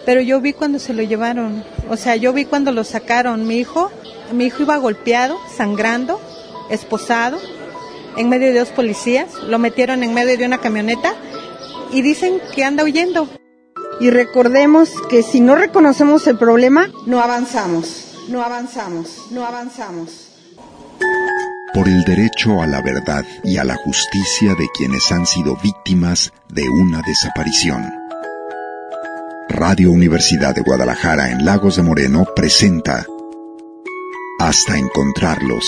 pero yo vi cuando se lo llevaron, o sea, yo vi cuando lo sacaron. Mi hijo iba golpeado, sangrando, esposado, en medio de 2 policías, lo metieron en medio de una camioneta y dicen que anda huyendo. Y recordemos que si no reconocemos el problema, no avanzamos. Por el derecho a la verdad y a la justicia de quienes han sido víctimas de una desaparición. Radio Universidad de Guadalajara en Lagos de Moreno presenta Hasta encontrarlos.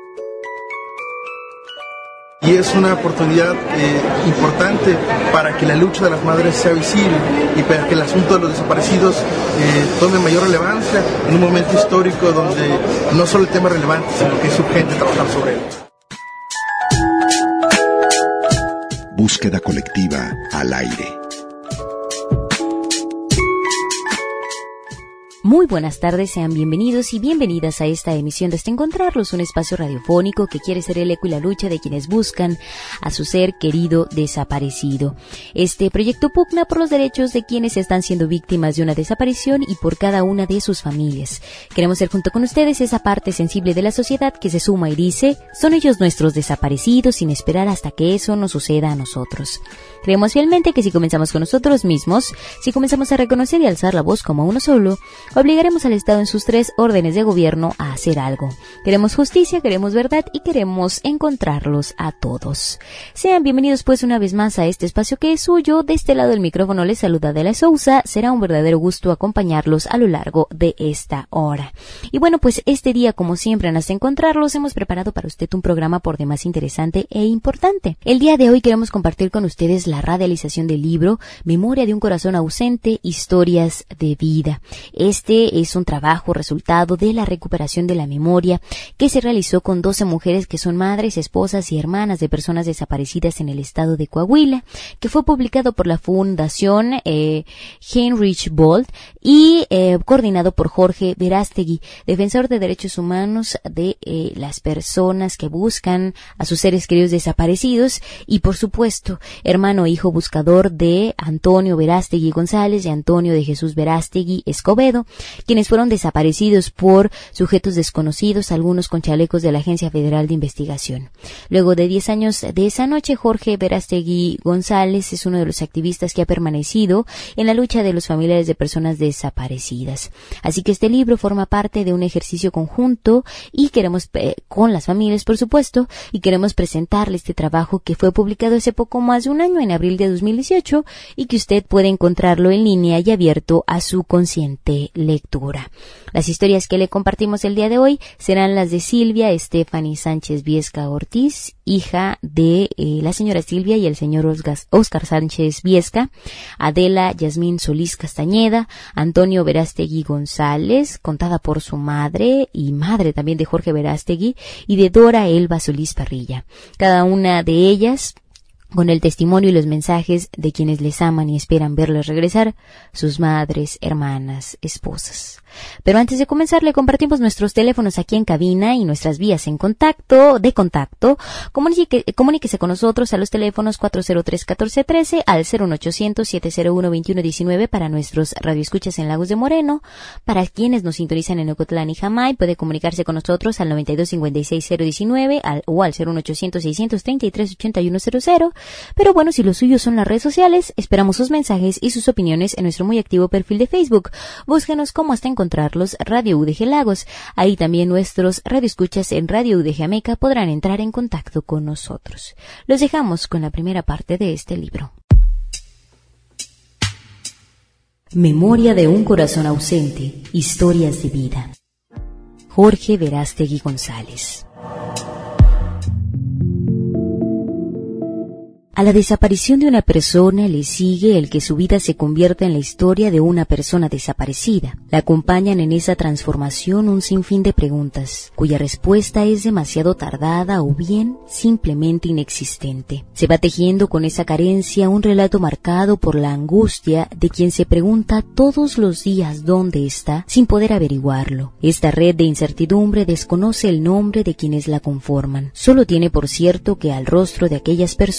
Y es una oportunidad importante para que la lucha de las madres sea visible y para que el asunto de los desaparecidos tome mayor relevancia en un momento histórico donde no solo el tema es relevante, sino que es urgente trabajar sobre él. Búsqueda colectiva al aire. Muy buenas tardes, sean bienvenidos y bienvenidas a esta emisión de Hasta Encontrarlos, un espacio radiofónico que quiere ser el eco y la lucha de quienes buscan a su ser querido desaparecido. Este proyecto pugna por los derechos de quienes están siendo víctimas de una desaparición y por cada una de sus familias. Queremos ser junto con ustedes esa parte sensible de la sociedad que se suma y dice, son ellos nuestros desaparecidos, sin esperar hasta que eso nos suceda a nosotros. Creemos fielmente que si comenzamos con nosotros mismos, si comenzamos a reconocer y alzar la voz como uno solo, obligaremos al Estado en sus 3 órdenes de gobierno a hacer algo. Queremos justicia, queremos verdad y queremos encontrarlos a todos. Sean bienvenidos pues una vez más a este espacio que es suyo. De este lado del micrófono les saluda Adela Sousa. Será un verdadero gusto acompañarlos a lo largo de esta hora. Y bueno, pues este día, como siempre en Hasta Encontrarlos, hemos preparado para usted un programa por demás interesante e importante. El día de hoy queremos compartir con ustedes la radialización del libro Memoria de un corazón ausente, historias de vida. Este es un trabajo resultado de la recuperación de la memoria que se realizó con 12 mujeres que son madres, esposas y hermanas de personas desaparecidas en el estado de Coahuila, que fue publicado por la Fundación Heinrich Böll y coordinado por Jorge Verástegui, defensor de derechos humanos de las personas que buscan a sus seres queridos desaparecidos y, por supuesto, hermano e hijo buscador de Antonio Verástegui González y Antonio de Jesús Verástegui Escobedo, quienes fueron desaparecidos por sujetos desconocidos, algunos con chalecos de la Agencia Federal de Investigación. Luego de 10 años de esa noche, Jorge Verástegui González es uno de los activistas que ha permanecido en la lucha de los familiares de personas desaparecidas. Así que este libro forma parte de un ejercicio conjunto y queremos, con las familias por supuesto, y queremos presentarle este trabajo que fue publicado hace poco más de un año, en abril de 2018, y que usted puede encontrarlo en línea y abierto a su consciente lectura. Las historias que le compartimos el día de hoy serán las de Silvia Stephanie Sánchez Viesca Ortiz, hija de la señora Silvia y el señor Oscar Sánchez Viesca, Adela Yasmín Solís Castañeda, Antonio Verástegui González, contada por su madre y madre también de Jorge Verástegui, y de Dora Elba Solís Parrilla. Cada una de ellas con el testimonio y los mensajes de quienes les aman y esperan verles regresar, sus madres, hermanas, esposas. Pero antes de comenzar, le compartimos nuestros teléfonos aquí en cabina y nuestras vías de contacto. Comuníquese con nosotros a los teléfonos 403-1413 al 01800-701-2119 para nuestros radioescuchas en Lagos de Moreno. Para quienes nos sintonizan en Ocotlán y Jamay, puede comunicarse con nosotros al 9256-019 o al 01800-633-8100. Pero bueno, si lo suyo son las redes sociales, esperamos sus mensajes y sus opiniones en nuestro muy activo perfil de Facebook. Búsquenos como Hasta Encontrarlos Radio UDG Lagos. Ahí también nuestros radioescuchas en Radio UDG Ameca podrán entrar en contacto con nosotros. Los dejamos con la primera parte de este libro. Memoria de un corazón ausente, historias de vida. Jorge Verástegui González. A la desaparición de una persona le sigue el que su vida se convierta en la historia de una persona desaparecida. La acompañan en esa transformación un sinfín de preguntas, cuya respuesta es demasiado tardada o bien simplemente inexistente. Se va tejiendo con esa carencia un relato marcado por la angustia de quien se pregunta todos los días dónde está sin poder averiguarlo. Esta red de incertidumbre desconoce el nombre de quienes la conforman. Solo tiene por cierto que al rostro de aquellas personas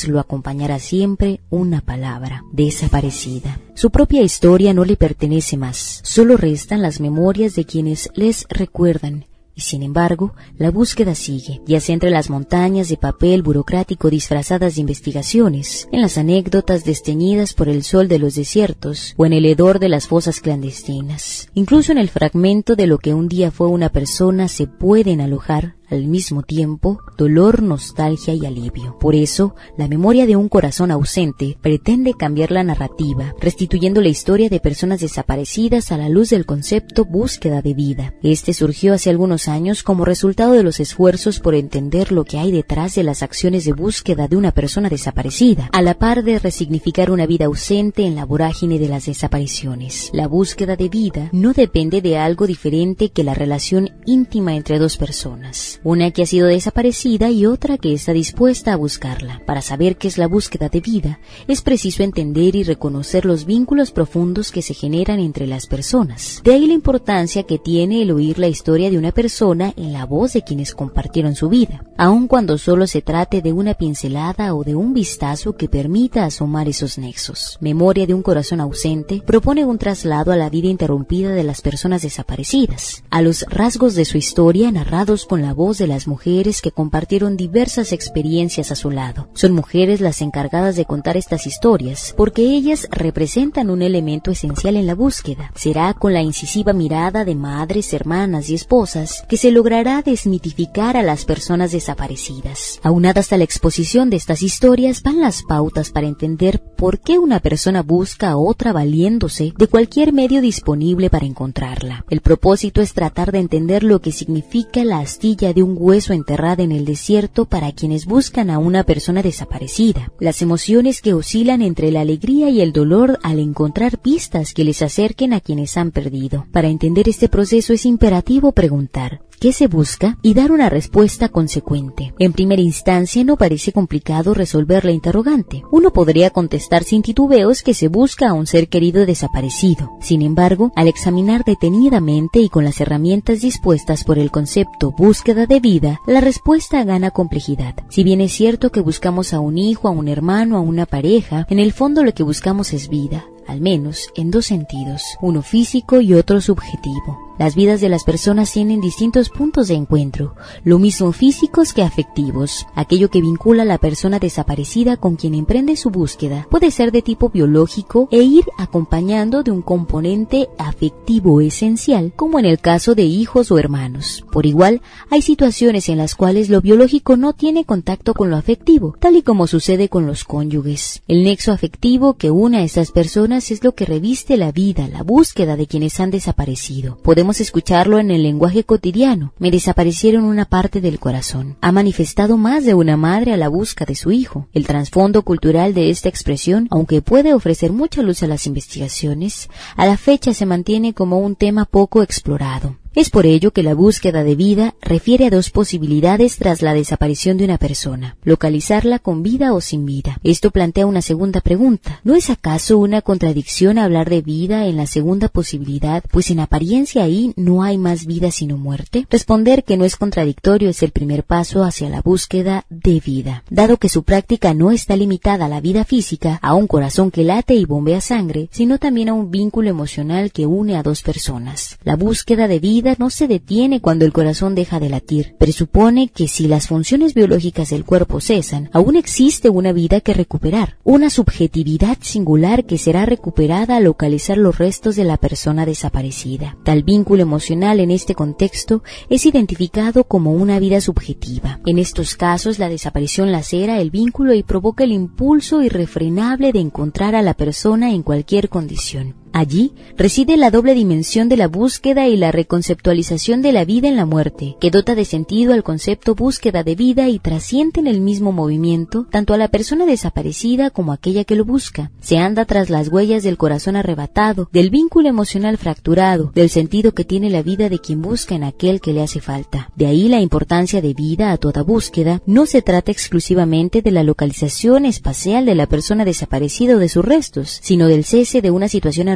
pues lo acompañará siempre una palabra: desaparecida. Su propia historia no le pertenece más, solo restan las memorias de quienes les recuerdan. Y sin embargo, la búsqueda sigue, ya sea entre las montañas de papel burocrático disfrazadas de investigaciones, en las anécdotas desteñidas por el sol de los desiertos, o en el hedor de las fosas clandestinas. Incluso en el fragmento de lo que un día fue una persona se pueden alojar, al mismo tiempo, dolor, nostalgia y alivio. Por eso, la memoria de un corazón ausente pretende cambiar la narrativa, restituyendo la historia de personas desaparecidas a la luz del concepto búsqueda de vida. Este surgió hace algunos años como resultado de los esfuerzos por entender lo que hay detrás de las acciones de búsqueda de una persona desaparecida, a la par de resignificar una vida ausente en la vorágine de las desapariciones. La búsqueda de vida no depende de algo diferente que la relación íntima entre dos personas. Una que ha sido desaparecida y otra que está dispuesta a buscarla. Para saber qué es la búsqueda de vida, es preciso entender y reconocer los vínculos profundos que se generan entre las personas. De ahí la importancia que tiene el oír la historia de una persona en la voz de quienes compartieron su vida, aun cuando solo se trate de una pincelada o de un vistazo que permita asomar esos nexos. Memoria de un corazón ausente propone un traslado a la vida interrumpida de las personas desaparecidas, a los rasgos de su historia narrados con la voz de las mujeres que compartieron diversas experiencias a su lado. Son mujeres las encargadas de contar estas historias, porque ellas representan un elemento esencial en la búsqueda. Será con la incisiva mirada de madres, hermanas y esposas que se logrará desmitificar a las personas desaparecidas. Aunadas a la exposición de estas historias van las pautas para entender por qué una persona busca a otra valiéndose de cualquier medio disponible para encontrarla. El propósito es tratar de entender lo que significa la astilla de un hueso enterrada en el desierto para quienes buscan a una persona desaparecida, las emociones que oscilan entre la alegría y el dolor al encontrar pistas que les acerquen a quienes han perdido. Para entender este proceso es imperativo preguntar ¿qué se busca? Y dar una respuesta consecuente. En primera instancia no parece complicado resolver la interrogante. Uno podría contestar sin titubeos que se busca a un ser querido desaparecido. Sin embargo, al examinar detenidamente y con las herramientas dispuestas por el concepto búsqueda de vida, la respuesta gana complejidad. Si bien es cierto que buscamos a un hijo, a un hermano, a una pareja, en el fondo lo que buscamos es vida, al menos en dos sentidos, uno físico y otro subjetivo. Las vidas de las personas tienen distintos puntos de encuentro, lo mismo físicos que afectivos. Aquello que vincula a la persona desaparecida con quien emprende su búsqueda puede ser de tipo biológico e ir acompañando de un componente afectivo esencial, como en el caso de hijos o hermanos. Por igual, hay situaciones en las cuales lo biológico no tiene contacto con lo afectivo, tal y como sucede con los cónyuges. El nexo afectivo que une a estas personas es lo que reviste la vida, la búsqueda de quienes han desaparecido. Podemos escucharlo en el lenguaje cotidiano. Me desaparecieron una parte del corazón. Ha manifestado más de una madre a la busca de su hijo. El trasfondo cultural de esta expresión, aunque puede ofrecer mucha luz a las investigaciones, a la fecha se mantiene como un tema poco explorado. Es por ello que la búsqueda de vida refiere a dos posibilidades tras la desaparición de una persona: localizarla con vida o sin vida. Esto plantea una segunda pregunta. ¿No es acaso una contradicción hablar de vida en la segunda posibilidad, pues en apariencia ahí no hay más vida sino muerte? Responder que no es contradictorio es el primer paso hacia la búsqueda de vida, dado que su práctica no está limitada a la vida física, a un corazón que late y bombea sangre, sino también a un vínculo emocional que une a dos personas. La búsqueda de vida no se detiene cuando el corazón deja de latir. Presupone que si las funciones biológicas del cuerpo cesan, aún existe una vida que recuperar, una subjetividad singular que será recuperada al localizar los restos de la persona desaparecida. Tal vínculo emocional en este contexto es identificado como una vida subjetiva. En estos casos, la desaparición lacera el vínculo y provoca el impulso irrefrenable de encontrar a la persona en cualquier condición. Allí reside la doble dimensión de la búsqueda y la reconceptualización de la vida en la muerte, que dota de sentido al concepto búsqueda de vida y trasciende en el mismo movimiento tanto a la persona desaparecida como a aquella que lo busca. Se anda tras las huellas del corazón arrebatado, del vínculo emocional fracturado, del sentido que tiene la vida de quien busca en aquel que le hace falta. De ahí la importancia de vida a toda búsqueda. No se trata exclusivamente de la localización espacial de la persona desaparecida o de sus restos, sino del cese de una situación anormal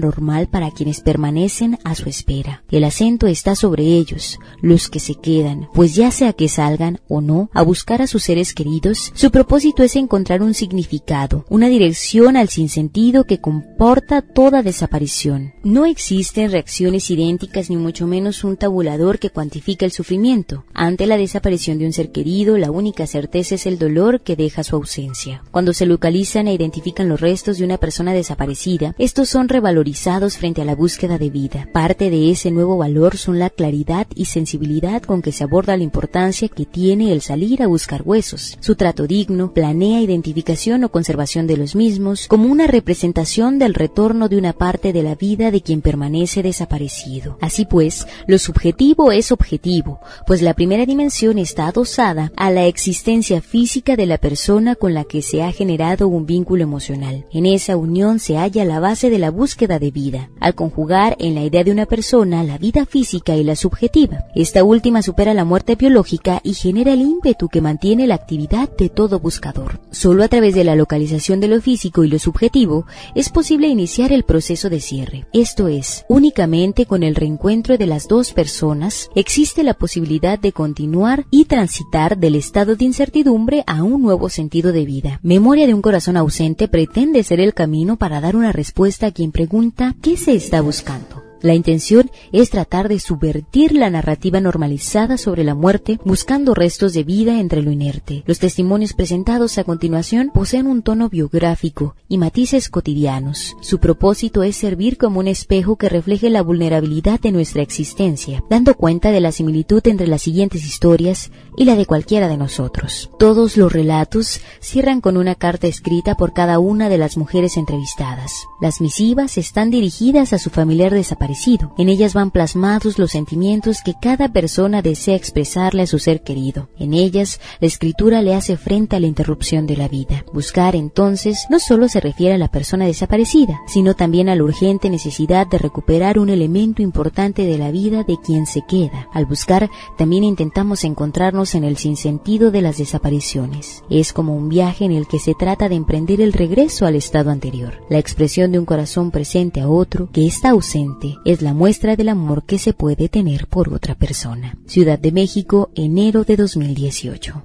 normal para quienes permanecen a su espera. El acento está sobre ellos, los que se quedan, pues ya sea que salgan o no a buscar a sus seres queridos, su propósito es encontrar un significado, una dirección al sinsentido que comporta toda desaparición. No existen reacciones idénticas ni mucho menos un tabulador que cuantifique el sufrimiento. Ante la desaparición de un ser querido, la única certeza es el dolor que deja su ausencia. Cuando se localizan e identifican los restos de una persona desaparecida, estos son revalorizados frente a la búsqueda de vida. Parte de ese nuevo valor son la claridad y sensibilidad con que se aborda la importancia que tiene el salir a buscar huesos, su trato digno, planea identificación o conservación de los mismos, como una representación del retorno de una parte de la vida de quien permanece desaparecido. Así pues, lo subjetivo es objetivo, pues la primera dimensión está adosada a la existencia física de la persona con la que se ha generado un vínculo emocional. En esa unión se halla la base de la búsqueda de vida, al conjugar en la idea de una persona la vida física y la subjetiva. Esta última supera la muerte biológica y genera el ímpetu que mantiene la actividad de todo buscador. Solo a través de la localización de lo físico y lo subjetivo es posible iniciar el proceso de cierre. Esto es, únicamente con el reencuentro de las dos personas existe la posibilidad de continuar y transitar del estado de incertidumbre a un nuevo sentido de vida. Memoria de un corazón ausente pretende ser el camino para dar una respuesta a quien pregunta ¿qué se está buscando? La intención es tratar de subvertir la narrativa normalizada sobre la muerte, buscando restos de vida entre lo inerte. Los testimonios presentados a continuación poseen un tono biográfico y matices cotidianos. Su propósito es servir como un espejo que refleje la vulnerabilidad de nuestra existencia, dando cuenta de la similitud entre las siguientes historias y la de cualquiera de nosotros. Todos los relatos cierran con una carta escrita por cada una de las mujeres entrevistadas. Las misivas están dirigidas a su familiar desaparecido. En ellas van plasmados los sentimientos que cada persona desea expresarle a su ser querido. En ellas, la escritura le hace frente a la interrupción de la vida. Buscar, entonces, no solo se refiere a la persona desaparecida, sino también a la urgente necesidad de recuperar un elemento importante de la vida de quien se queda. Al buscar, también intentamos encontrarnos en el sinsentido de las desapariciones. Es como un viaje en el que se trata de emprender el regreso al estado anterior. La expresión de un corazón presente a otro que está ausente es la muestra del amor que se puede tener por otra persona. Ciudad de México, enero de 2018.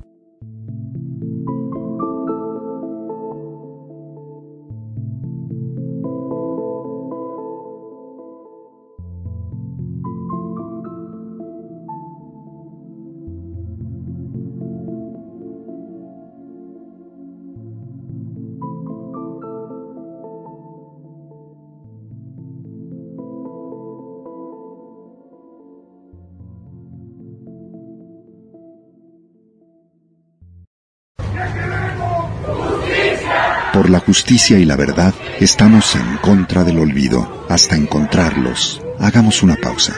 Por la justicia y la verdad, estamos en contra del olvido. Hasta encontrarlos, hagamos una pausa.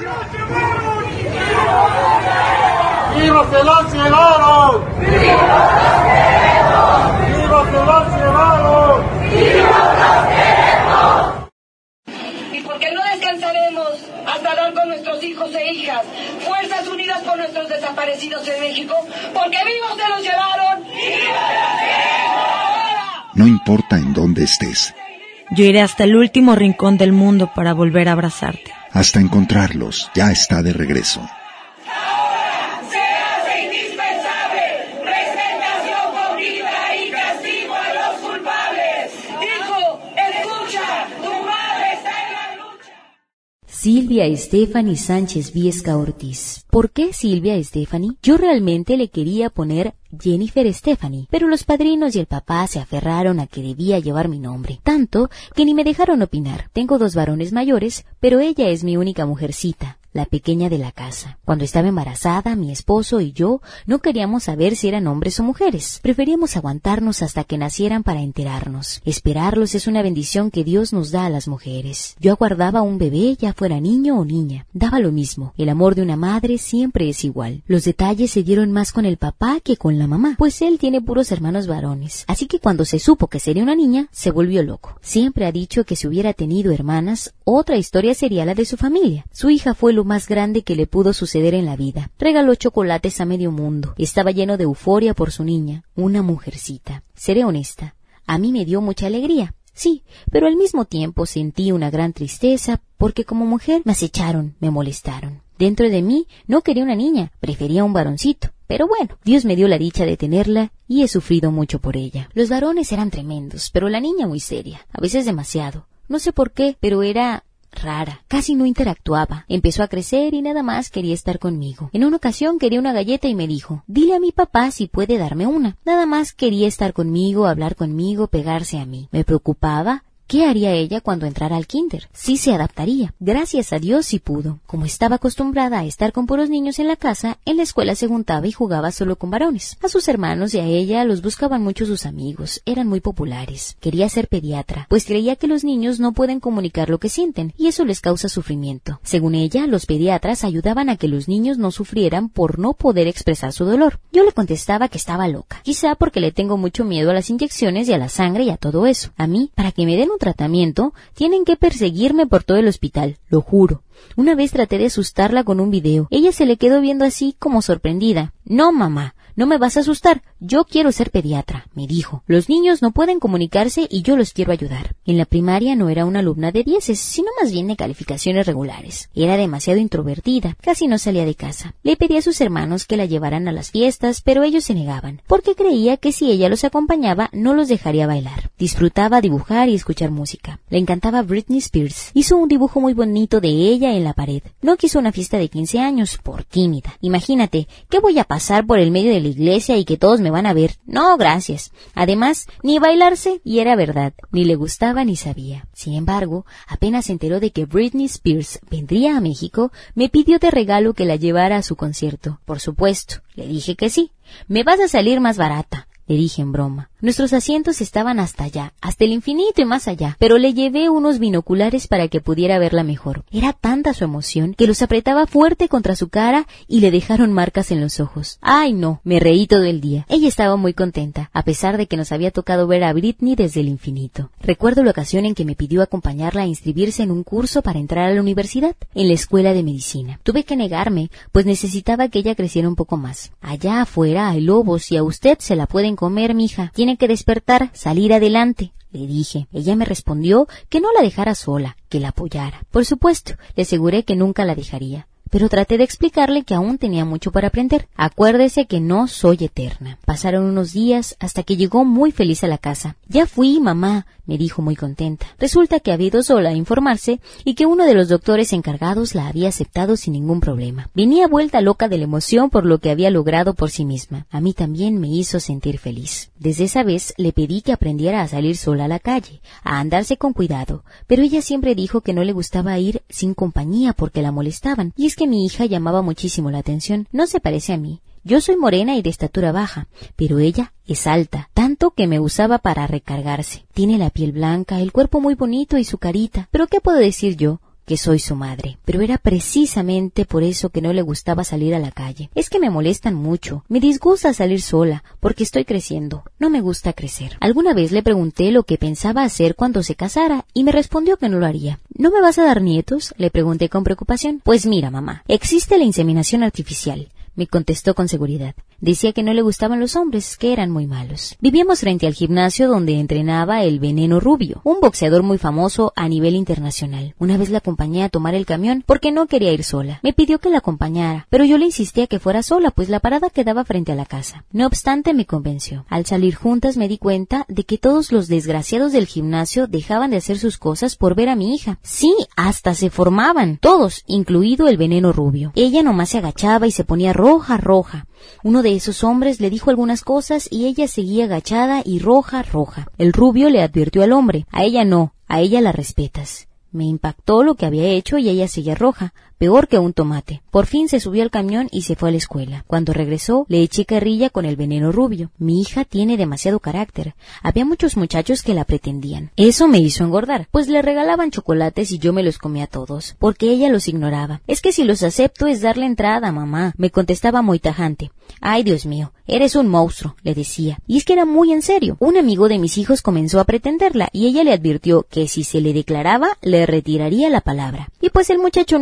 ¡Viva que los llevaron! ¡Viva los queremos! ¡Viva que los llevaron! ¡Viva los queremos! Y porque no descansaremos hasta dar con nuestros hijos e hijas, Fuerzas Unidas por nuestros desaparecidos en México, porque vivos se los llevaron. ¡Viva los queremos! No importa en dónde estés. Yo iré hasta el último rincón del mundo para volver a abrazarte. Hasta encontrarlos, ya está de regreso. Ahora se hace indispensable presentación con vida y castigo a los culpables. Hijo, escucha, tu madre está en la lucha. Silvia Stephanie Sánchez Viesca Ortiz. ¿Por qué Silvia Stephanie? Yo realmente le quería poner Jennifer Stephanie, pero los padrinos y el papá se aferraron a que debía llevar mi nombre, tanto que ni me dejaron opinar. Tengo 2 varones mayores, pero ella es mi única mujercita, la pequeña de la casa. Cuando estaba embarazada, mi esposo y yo no queríamos saber si eran hombres o mujeres. Preferíamos aguantarnos hasta que nacieran para enterarnos. Esperarlos es una bendición que Dios nos da a las mujeres. Yo aguardaba a un bebé, ya fuera niño o niña. Daba lo mismo. El amor de una madre siempre es igual. Los detalles se dieron más con el papá que con la mamá, pues él tiene puros hermanos varones. Así que cuando se supo que sería una niña, se volvió loco. Siempre ha dicho que si hubiera tenido hermanas, otra historia sería la de su familia. Su hija fue lo más grande que le pudo suceder en la vida. Regaló chocolates a medio mundo. Estaba lleno de euforia por su niña, una mujercita. Seré honesta, a mí me dio mucha alegría. Sí, pero al mismo tiempo sentí una gran tristeza porque como mujer me acecharon, me molestaron. Dentro de mí no quería una niña, prefería un varoncito. Pero bueno, Dios me dio la dicha de tenerla y he sufrido mucho por ella. Los varones eran tremendos, pero la niña muy seria, a veces demasiado. No sé por qué, pero era rara, casi no interactuaba. Empezó a crecer y nada más quería estar conmigo. En una ocasión quería una galleta y me dijo, dile a mi papá si puede darme una. Nada más quería estar conmigo, hablar conmigo, pegarse a mí. Me preocupaba. ¿Qué haría ella cuando entrara al kinder? Sí se adaptaría. Gracias a Dios sí pudo. Como estaba acostumbrada a estar con puros niños en la casa, en la escuela se juntaba y jugaba solo con varones. A sus hermanos y a ella los buscaban mucho sus amigos. Eran muy populares. Quería ser pediatra, pues creía que los niños no pueden comunicar lo que sienten, y eso les causa sufrimiento. Según ella, los pediatras ayudaban a que los niños no sufrieran por no poder expresar su dolor. Yo le contestaba que estaba loca. Quizá porque le tengo mucho miedo a las inyecciones y a la sangre y a todo eso. A mí, para que me den un tratamiento, tienen que perseguirme por todo el hospital, lo juro. Una vez traté de asustarla con un video. Ella se le quedó viendo así como sorprendida. No, mamá, no me vas a asustar. Yo quiero ser pediatra, me dijo. Los niños no pueden comunicarse y yo los quiero ayudar. En la primaria no era una alumna de 10, sino más bien de calificaciones regulares. Era demasiado introvertida, casi no salía de casa. Le pedí a sus hermanos que la llevaran a las fiestas, pero ellos se negaban, porque creía que si ella los acompañaba no los dejaría bailar. Disfrutaba dibujar y escuchar música. Le encantaba Britney Spears. Hizo un dibujo muy bonito de ella en la pared. No quiso una fiesta de 15 años por tímida. Imagínate, ¿qué voy a pasar por el medio de la iglesia y que todos me van a ver? No, gracias. Además, ni bailarse, y era verdad, ni le gustaba ni sabía. Sin embargo, apenas se enteró de que Britney Spears vendría a México, me pidió de regalo que la llevara a su concierto. Por supuesto, le dije que sí. Me vas a salir más barata, le dije en broma. Nuestros asientos estaban hasta allá, hasta el infinito y más allá, pero le llevé unos binoculares para que pudiera verla mejor. Era tanta su emoción que los apretaba fuerte contra su cara y le dejaron marcas en los ojos. ¡Ay, no! Me reí todo el día. Ella estaba muy contenta, a pesar de que nos había tocado ver a Britney desde el infinito. Recuerdo la ocasión en que me pidió acompañarla a inscribirse en un curso para entrar a la universidad, en la escuela de medicina. Tuve que negarme, pues necesitaba que ella creciera un poco más. Allá afuera hay lobos y a usted se la pueden comer, mija. Tiene que despertar, salir adelante, le dije. Ella me respondió que no la dejara sola, que la apoyara. Por supuesto, le aseguré que nunca la dejaría. Pero traté de explicarle que aún tenía mucho para aprender. Acuérdese que no soy eterna. Pasaron unos días hasta que llegó muy feliz a la casa. Ya fui, mamá, me dijo muy contenta. Resulta que había ido sola a informarse y que uno de los doctores encargados la había aceptado sin ningún problema. Venía vuelta loca de la emoción por lo que había logrado por sí misma. A mí también me hizo sentir feliz. Desde esa vez le pedí que aprendiera a salir sola a la calle, a andarse con cuidado, pero ella siempre dijo que no le gustaba ir sin compañía porque la molestaban. Y es que mi hija llamaba muchísimo la atención. No se parece a mí. Yo soy morena y de estatura baja, pero ella es alta, tanto que me usaba para recargarse. Tiene la piel blanca, el cuerpo muy bonito y su carita. ¿Pero qué puedo decir yo? Que soy su madre. Pero era precisamente por eso que no le gustaba salir a la calle. Es que me molestan mucho. Me disgusta salir sola, porque estoy creciendo. No me gusta crecer. Alguna vez le pregunté lo que pensaba hacer cuando se casara, y me respondió que no lo haría. ¿No me vas a dar nietos?, le pregunté con preocupación. Pues mira, mamá, existe la inseminación artificial, me contestó con seguridad. Decía que no le gustaban los hombres, que eran muy malos. Vivíamos frente al gimnasio donde entrenaba el Veneno Rubio, un boxeador muy famoso a nivel internacional. Una vez la acompañé a tomar el camión porque no quería ir sola. Me pidió que la acompañara, pero yo le insistía que fuera sola, pues la parada quedaba frente a la casa. No obstante, me convenció. Al salir juntas me di cuenta de que todos los desgraciados del gimnasio dejaban de hacer sus cosas por ver a mi hija. Sí, hasta se formaban, todos, incluido el Veneno Rubio. Ella nomás se agachaba y se ponía roja. Uno de esos hombres le dijo algunas cosas y ella seguía agachada y roja. El rubio le advirtió al hombre: a ella no, a ella la respetas. Me impactó lo que había hecho y ella seguía roja, peor que un tomate. Por fin se subió al camión y se fue a la escuela. Cuando regresó, le eché carrilla con el Veneno Rubio. Mi hija tiene demasiado carácter. Había muchos muchachos que la pretendían. Eso me hizo engordar, pues le regalaban chocolates y yo me los comía todos, porque ella los ignoraba. Es que si los acepto es darle entrada, mamá, me contestaba muy tajante. Ay, Dios mío, eres un monstruo, le decía. Y es que era muy en serio. Un amigo de mis hijos comenzó a pretenderla y ella le advirtió que si se le declaraba, le retiraría la palabra. Y pues el muchacho no hizo caso.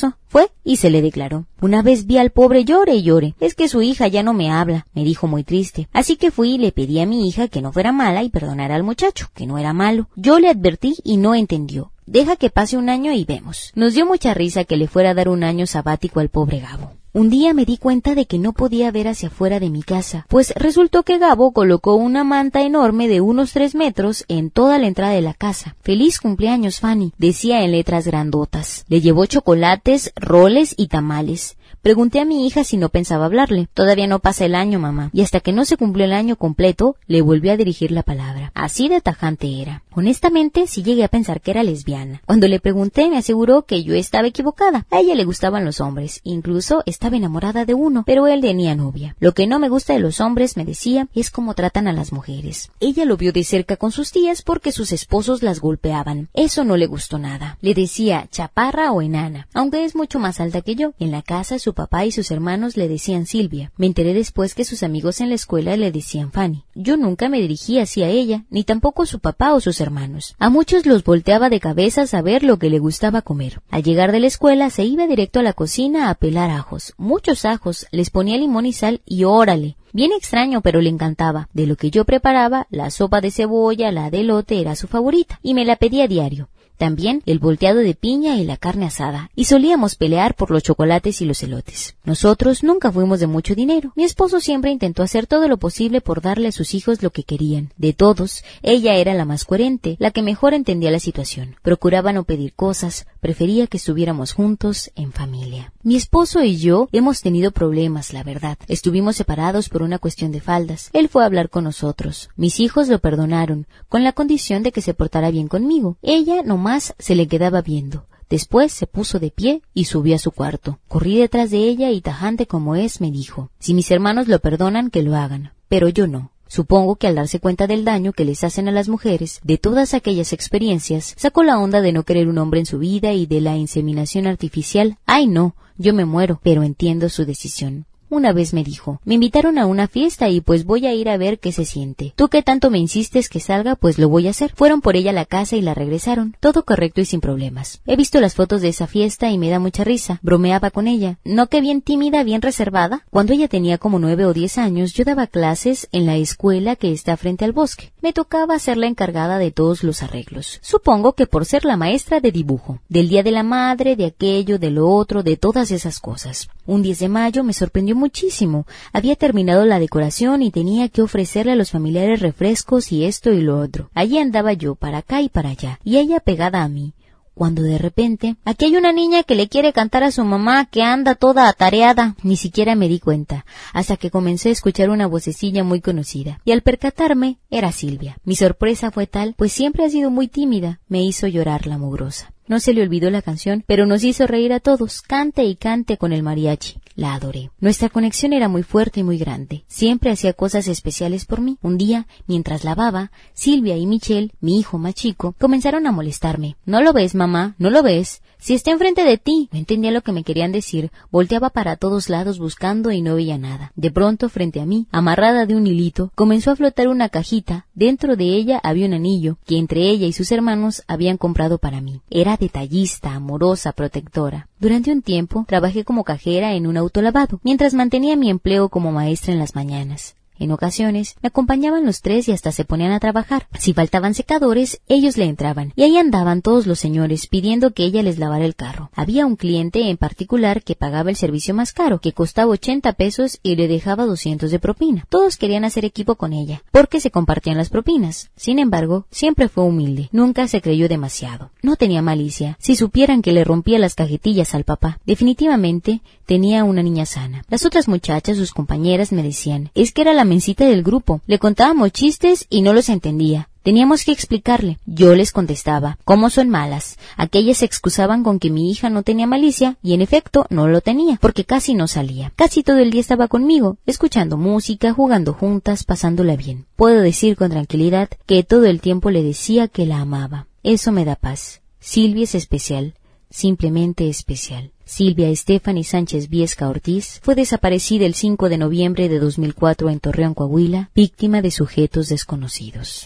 esposo fue y se le declaró. Una vez vi al pobre llore y llore. Es que su hija ya no me habla, me dijo muy triste. Así que fui y le pedí a mi hija que no fuera mala y perdonara al muchacho, que no era malo. Yo le advertí y no entendió. Deja que pase un año y vemos. Nos dio mucha risa que le fuera a dar un año sabático al pobre Gabo. Un día me di cuenta de que no podía ver hacia afuera de mi casa, pues resultó que Gabo colocó una manta enorme de unos 3 metros en toda la entrada de la casa. ¡Feliz cumpleaños, Fanny!, decía en letras grandotas. Le llevó chocolates, roles y tamales. Pregunté a mi hija si no pensaba hablarle. Todavía no pasa el año, mamá. Y hasta que no se cumplió el año completo, le volví a dirigir la palabra. Así de tajante era. Honestamente, sí llegué a pensar que era lesbiana. Cuando le pregunté, me aseguró que yo estaba equivocada. A ella le gustaban los hombres. Incluso estaba enamorada de uno, pero él tenía novia. Lo que no me gusta de los hombres, me decía, es cómo tratan a las mujeres. Ella lo vio de cerca con sus tías porque sus esposos las golpeaban. Eso no le gustó nada. Le decía chaparra o enana, aunque es mucho más alta que yo. En la casa, su papá y sus hermanos le decían Silvia. Me enteré después que sus amigos en la escuela le decían Fanny. Yo nunca me dirigí así a ella, ni tampoco a su papá o sus hermanos. A muchos los volteaba de cabeza a saber lo que le gustaba comer. Al llegar de la escuela se iba directo a la cocina a pelar ajos. Muchos ajos, les ponía limón y sal y órale. Bien extraño, pero le encantaba. De lo que yo preparaba, la sopa de cebolla, la de elote era su favorita, y me la pedía diario. También el volteado de piña y la carne asada. Y solíamos pelear por los chocolates y los elotes. Nosotros nunca fuimos de mucho dinero. Mi esposo siempre intentó hacer todo lo posible por darle a sus hijos lo que querían. De todos, ella era la más coherente, la que mejor entendía la situación. Procuraba no pedir cosas, prefería que estuviéramos juntos en familia. Mi esposo y yo hemos tenido problemas, la verdad. Estuvimos separados por una cuestión de faldas. Él fue a hablar con nosotros. Mis hijos lo perdonaron, con la condición de que se portara bien conmigo. Ella nomás se le quedaba viendo. Después se puso de pie y subió a su cuarto. Corrí detrás de ella y tajante como es, me dijo, si mis hermanos lo perdonan, que lo hagan, pero yo no. Supongo que al darse cuenta del daño que les hacen a las mujeres, de todas aquellas experiencias, sacó la onda de no querer un hombre en su vida y de la inseminación artificial. Ay no, yo me muero, pero entiendo su decisión. Una vez me dijo, me invitaron a una fiesta y pues voy a ir a ver qué se siente. Tú que tanto me insistes que salga, pues lo voy a hacer. Fueron por ella a la casa y la regresaron. Todo correcto y sin problemas. He visto las fotos de esa fiesta y me da mucha risa. Bromeaba con ella. ¿No que bien tímida, bien reservada? Cuando ella tenía como 9 o 10 años, yo daba clases en la escuela que está frente al bosque. Me tocaba ser la encargada de todos los arreglos. Supongo que por ser la maestra de dibujo. Del Día de la Madre, de aquello, de lo otro, de todas esas cosas. Un 10 de mayo me sorprendió muchísimo. Había terminado la decoración y tenía que ofrecerle a los familiares refrescos y esto y lo otro. Allí andaba yo, para acá y para allá, y ella pegada a mí. Cuando de repente, aquí hay una niña que le quiere cantar a su mamá, que anda toda atareada. Ni siquiera me di cuenta, hasta que comencé a escuchar una vocecilla muy conocida, y al percatarme, era Silvia. Mi sorpresa fue tal, pues siempre ha sido muy tímida, me hizo llorar la mugrosa. No se le olvidó la canción, pero nos hizo reír a todos, cante y cante con el mariachi. La adoré. Nuestra conexión era muy fuerte y muy grande. Siempre hacía cosas especiales por mí. Un día, mientras lavaba, Silvia y Michelle, mi hijo más chico, comenzaron a molestarme. ¿No lo ves, mamá? ¿No lo ves? Si está enfrente de ti. No entendía lo que me querían decir. Volteaba para todos lados buscando y no veía nada. De pronto, frente a mí, amarrada de un hilito, comenzó a flotar una cajita. Dentro de ella había un anillo que entre ella y sus hermanos habían comprado para mí. Era detallista, amorosa, protectora. Durante un tiempo trabajé como cajera en un autolavado, mientras mantenía mi empleo como maestra en las mañanas. En ocasiones me acompañaban los tres y hasta se ponían a trabajar. Si faltaban secadores, ellos le entraban. Y ahí andaban todos los señores pidiendo que ella les lavara el carro. Había un cliente en particular que pagaba el servicio más caro, que costaba 80 pesos y le dejaba 200 de propina. Todos querían hacer equipo con ella, porque se compartían las propinas. Sin embargo, siempre fue humilde. Nunca se creyó demasiado. No tenía malicia. Si supieran que le rompía las cajetillas al papá. Definitivamente tenía una niña sana. Las otras muchachas, sus compañeras, me decían, es que era la mencita del grupo. Le contábamos chistes y no los entendía. Teníamos que explicarle. Yo les contestaba, ¿cómo son malas? Aquellas se excusaban con que mi hija no tenía malicia, y en efecto no lo tenía, porque casi no salía. Casi todo el día estaba conmigo, escuchando música, jugando juntas, pasándola bien. Puedo decir con tranquilidad que todo el tiempo le decía que la amaba. Eso me da paz. Silvia es especial, simplemente especial. Silvia Stephanie Sánchez Viesca Ortiz fue desaparecida el 5 de noviembre de 2004 en Torreón, Coahuila, víctima de sujetos desconocidos.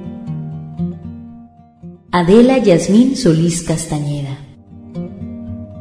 Adela Yasmín Solís Castañeda.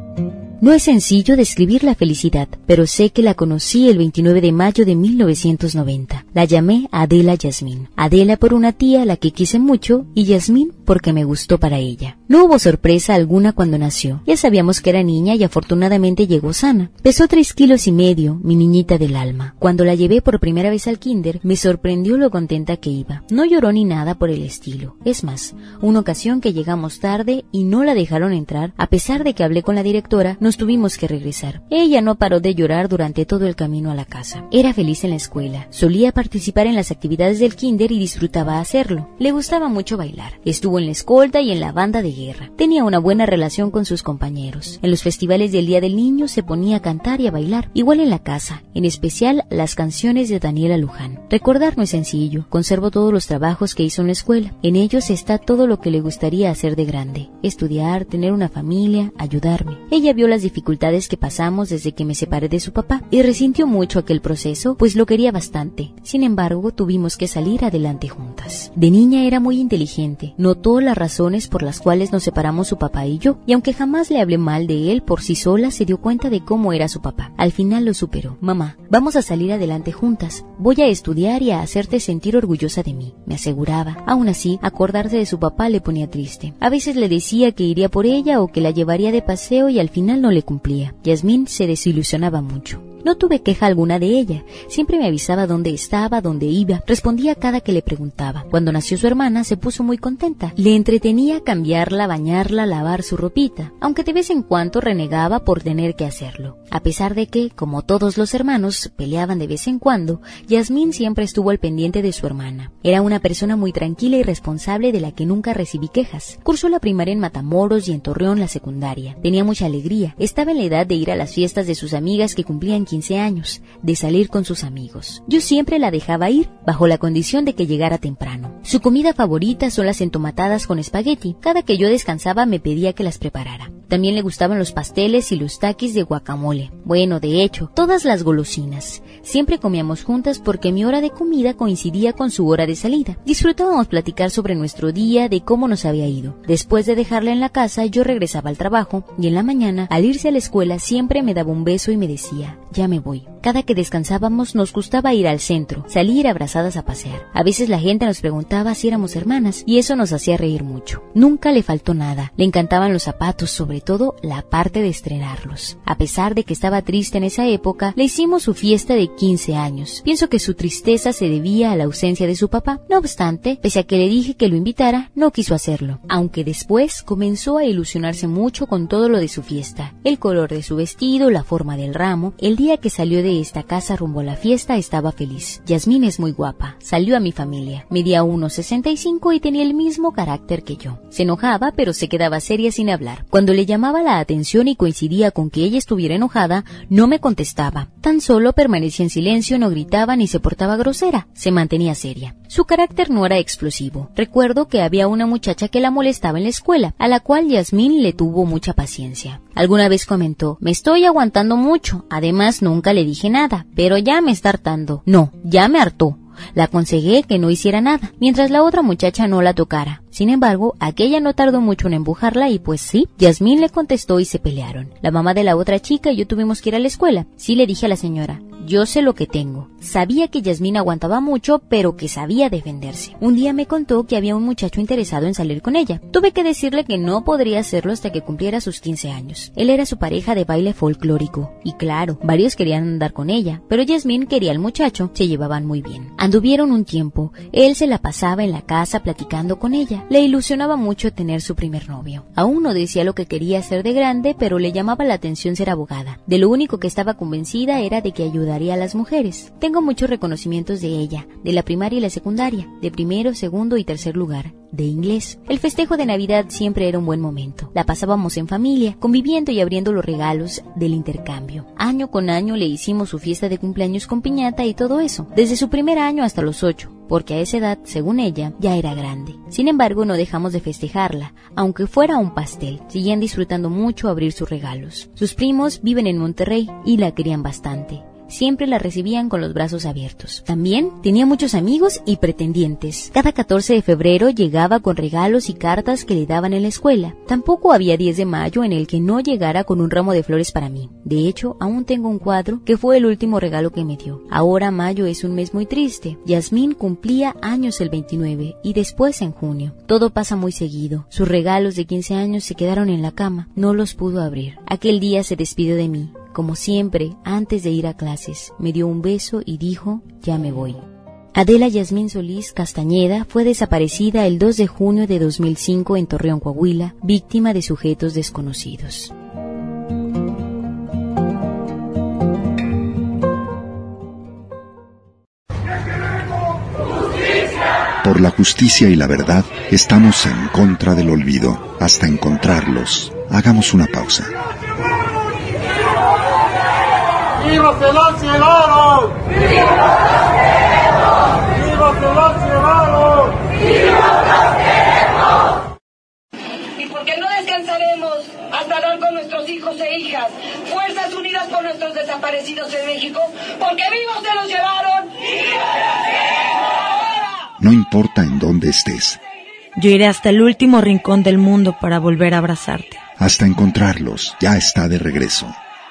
No es sencillo describir la felicidad, pero sé que la conocí el 29 de mayo de 1990. La llamé Adela Yasmín. Adela por una tía a la que quise mucho y Yasmín porque me gustó para ella. No hubo sorpresa alguna cuando nació. Ya sabíamos que era niña y afortunadamente llegó sana. Pesó 3,5 kilos, mi niñita del alma. Cuando la llevé por primera vez al kinder, me sorprendió lo contenta que iba. No lloró ni nada por el estilo. Es más, una ocasión que llegamos tarde y no la dejaron entrar, a pesar de que hablé con la directora, nos tuvimos que regresar. Ella no paró de llorar durante todo el camino a la casa. Era feliz en la escuela. Solía participar en las actividades del kinder y disfrutaba hacerlo. Le gustaba mucho bailar. Estuvo en la escolta y en la banda de guerra. Tenía una buena relación con sus compañeros. En los festivales del Día del Niño se ponía a cantar y a bailar, igual en la casa, en especial las canciones de Daniela Luján. Recordar no es sencillo. Conservo todos los trabajos que hizo en la escuela. En ellos está todo lo que le gustaría hacer de grande. Estudiar, tener una familia, ayudarme. Ella vio las dificultades que pasamos desde que me separé de su papá y resintió mucho aquel proceso, pues lo quería bastante. Sin embargo, tuvimos que salir adelante juntas. De niña era muy inteligente. Notó las razones por las cuales nos separamos su papá y yo, y aunque jamás le hablé mal de él, por sí sola se dio cuenta de cómo era su papá. Al final lo superó. Mamá, vamos a salir adelante juntas. Voy a estudiar y a hacerte sentir orgullosa de mí, me aseguraba. Aún así, acordarse de su papá le ponía triste. A veces le decía que iría por ella o que la llevaría de paseo y al final no le cumplía. Yasmín se desilusionaba mucho. No tuve queja alguna de ella. Siempre me avisaba dónde estaba, dónde iba. Respondía cada que le preguntaba. Cuando nació su hermana se puso muy contenta. Le entretenía cambiarla, bañarla, lavar su ropita, aunque de vez en cuando renegaba por tener que hacerlo. A pesar de que, como todos los hermanos, peleaban de vez en cuando, Yasmín siempre estuvo al pendiente de su hermana. Era una persona muy tranquila y responsable de la que nunca recibí quejas. Cursó la primaria en Matamoros y en Torreón la secundaria. Tenía mucha alegría. Estaba en la edad de ir a las fiestas de sus amigas que cumplían 15 años, de salir con sus amigos. Yo siempre la dejaba ir, bajo la condición de que llegara temprano. Su comida favorita son las entomatadas con espagueti. Cada que yo descansaba me pedía que las preparara. También le gustaban los pasteles y los taquis de guacamole. Bueno, de hecho, todas las golosinas. Siempre comíamos juntas porque mi hora de comida coincidía con su hora de salida. Disfrutábamos platicar sobre nuestro día, de cómo nos había ido. Después de dejarla en la casa, yo regresaba al trabajo y en la mañana, al irse a la escuela, siempre me daba un beso y me decía, ya me voy. Cada que descansábamos nos gustaba ir al centro, salir abrazadas a pasear. A veces la gente nos preguntaba si éramos hermanas y eso nos hacía reír mucho. Nunca le faltó nada. Le encantaban los zapatos, sobre todo la parte de estrenarlos. A pesar de que estaba triste en esa época, le hicimos su fiesta de 15 años. Pienso que su tristeza se debía a la ausencia de su papá. No obstante, pese a que le dije que lo invitara, no quiso hacerlo. Aunque después comenzó a ilusionarse mucho con todo lo de su fiesta. El color de su vestido, la forma del ramo. El día que salió de esta casa rumbo a la fiesta estaba feliz. Yasmín es muy guapa. Salió a mi familia. Medía 1,65 y tenía el mismo carácter que yo. Se enojaba, pero se quedaba seria sin hablar. Cuando le llamaba la atención y coincidía con que ella estuviera enojada, no me contestaba. Tan solo permanecía en silencio, no gritaba ni se portaba grosera. Se mantenía seria. Su carácter no era explosivo. Recuerdo que había una muchacha que la molestaba en la escuela, a la cual Yasmín le tuvo mucha paciencia. Alguna vez comentó, me estoy aguantando mucho. Además, nunca le dije nada, pero ya me está hartando. No, ya me hartó. La aconsejé que no hiciera nada, mientras la otra muchacha no la tocara. Sin embargo, aquella no tardó mucho en empujarla y pues sí, Yasmín le contestó y se pelearon. La mamá de la otra chica y yo tuvimos que ir a la escuela. Sí le dije a la señora, yo sé lo que tengo. Sabía que Yasmín aguantaba mucho, pero que sabía defenderse. Un día me contó que había un muchacho interesado en salir con ella. Tuve que decirle que no podría hacerlo hasta que cumpliera sus 15 años. Él era su pareja de baile folclórico. Y claro, varios querían andar con ella, pero Yasmín quería al muchacho, se llevaban muy bien. Anduvieron un tiempo. Él se la pasaba en la casa platicando con ella. Le ilusionaba mucho tener su primer novio. Aún no decía lo que quería hacer de grande, pero le llamaba la atención ser abogada. De lo único que estaba convencida era de que ayudaría a las mujeres. Tengo muchos reconocimientos de ella, de la primaria y la secundaria, de primero, segundo y tercer lugar, de inglés. El festejo de Navidad siempre era un buen momento. La pasábamos en familia, conviviendo y abriendo los regalos del intercambio. Año con año le hicimos su fiesta de cumpleaños con piñata y todo eso, desde su primer año hasta los 8, porque a esa edad, según ella, ya era grande. Sin embargo, no dejamos de festejarla, aunque fuera un pastel. Seguían disfrutando mucho abrir sus regalos. Sus primos viven en Monterrey y la querían bastante. siempre la recibían con los brazos abiertos. También tenía muchos amigos y pretendientes. Cada 14 de febrero llegaba con regalos y cartas que le daban en la escuela. Tampoco había 10 de mayo en el que no llegara con un ramo de flores para mí. De hecho, aún tengo un cuadro que fue el último regalo que me dio. Ahora mayo es un mes muy triste. Yasmín cumplía años el 29 y después en junio. Todo pasa muy seguido. Sus regalos de 15 años se quedaron en la cama. No los pudo abrir. Aquel día se despidió de mí. Como siempre, antes de ir a clases, me dio un beso y dijo, ya me voy. Adela Yasmín Solís Castañeda fue desaparecida el 2 de junio de 2005 en Torreón, Coahuila, víctima de sujetos desconocidos. Por la justicia y la verdad, estamos en contra del olvido. Hasta encontrarlos, hagamos una pausa. ¡Viva que los llevaron! ¡Viva los queremos! ¡Viva que los llevaron! ¡Viva los queremos! ¿Y por qué no descansaremos hasta dar con nuestros hijos e hijas? Fuerzas Unidas por nuestros desaparecidos en México, porque vivos se los llevaron. ¡Viva los queremos! No importa en dónde estés. Yo iré hasta el último rincón del mundo para volver a abrazarte. Hasta encontrarlos, ya está de regreso.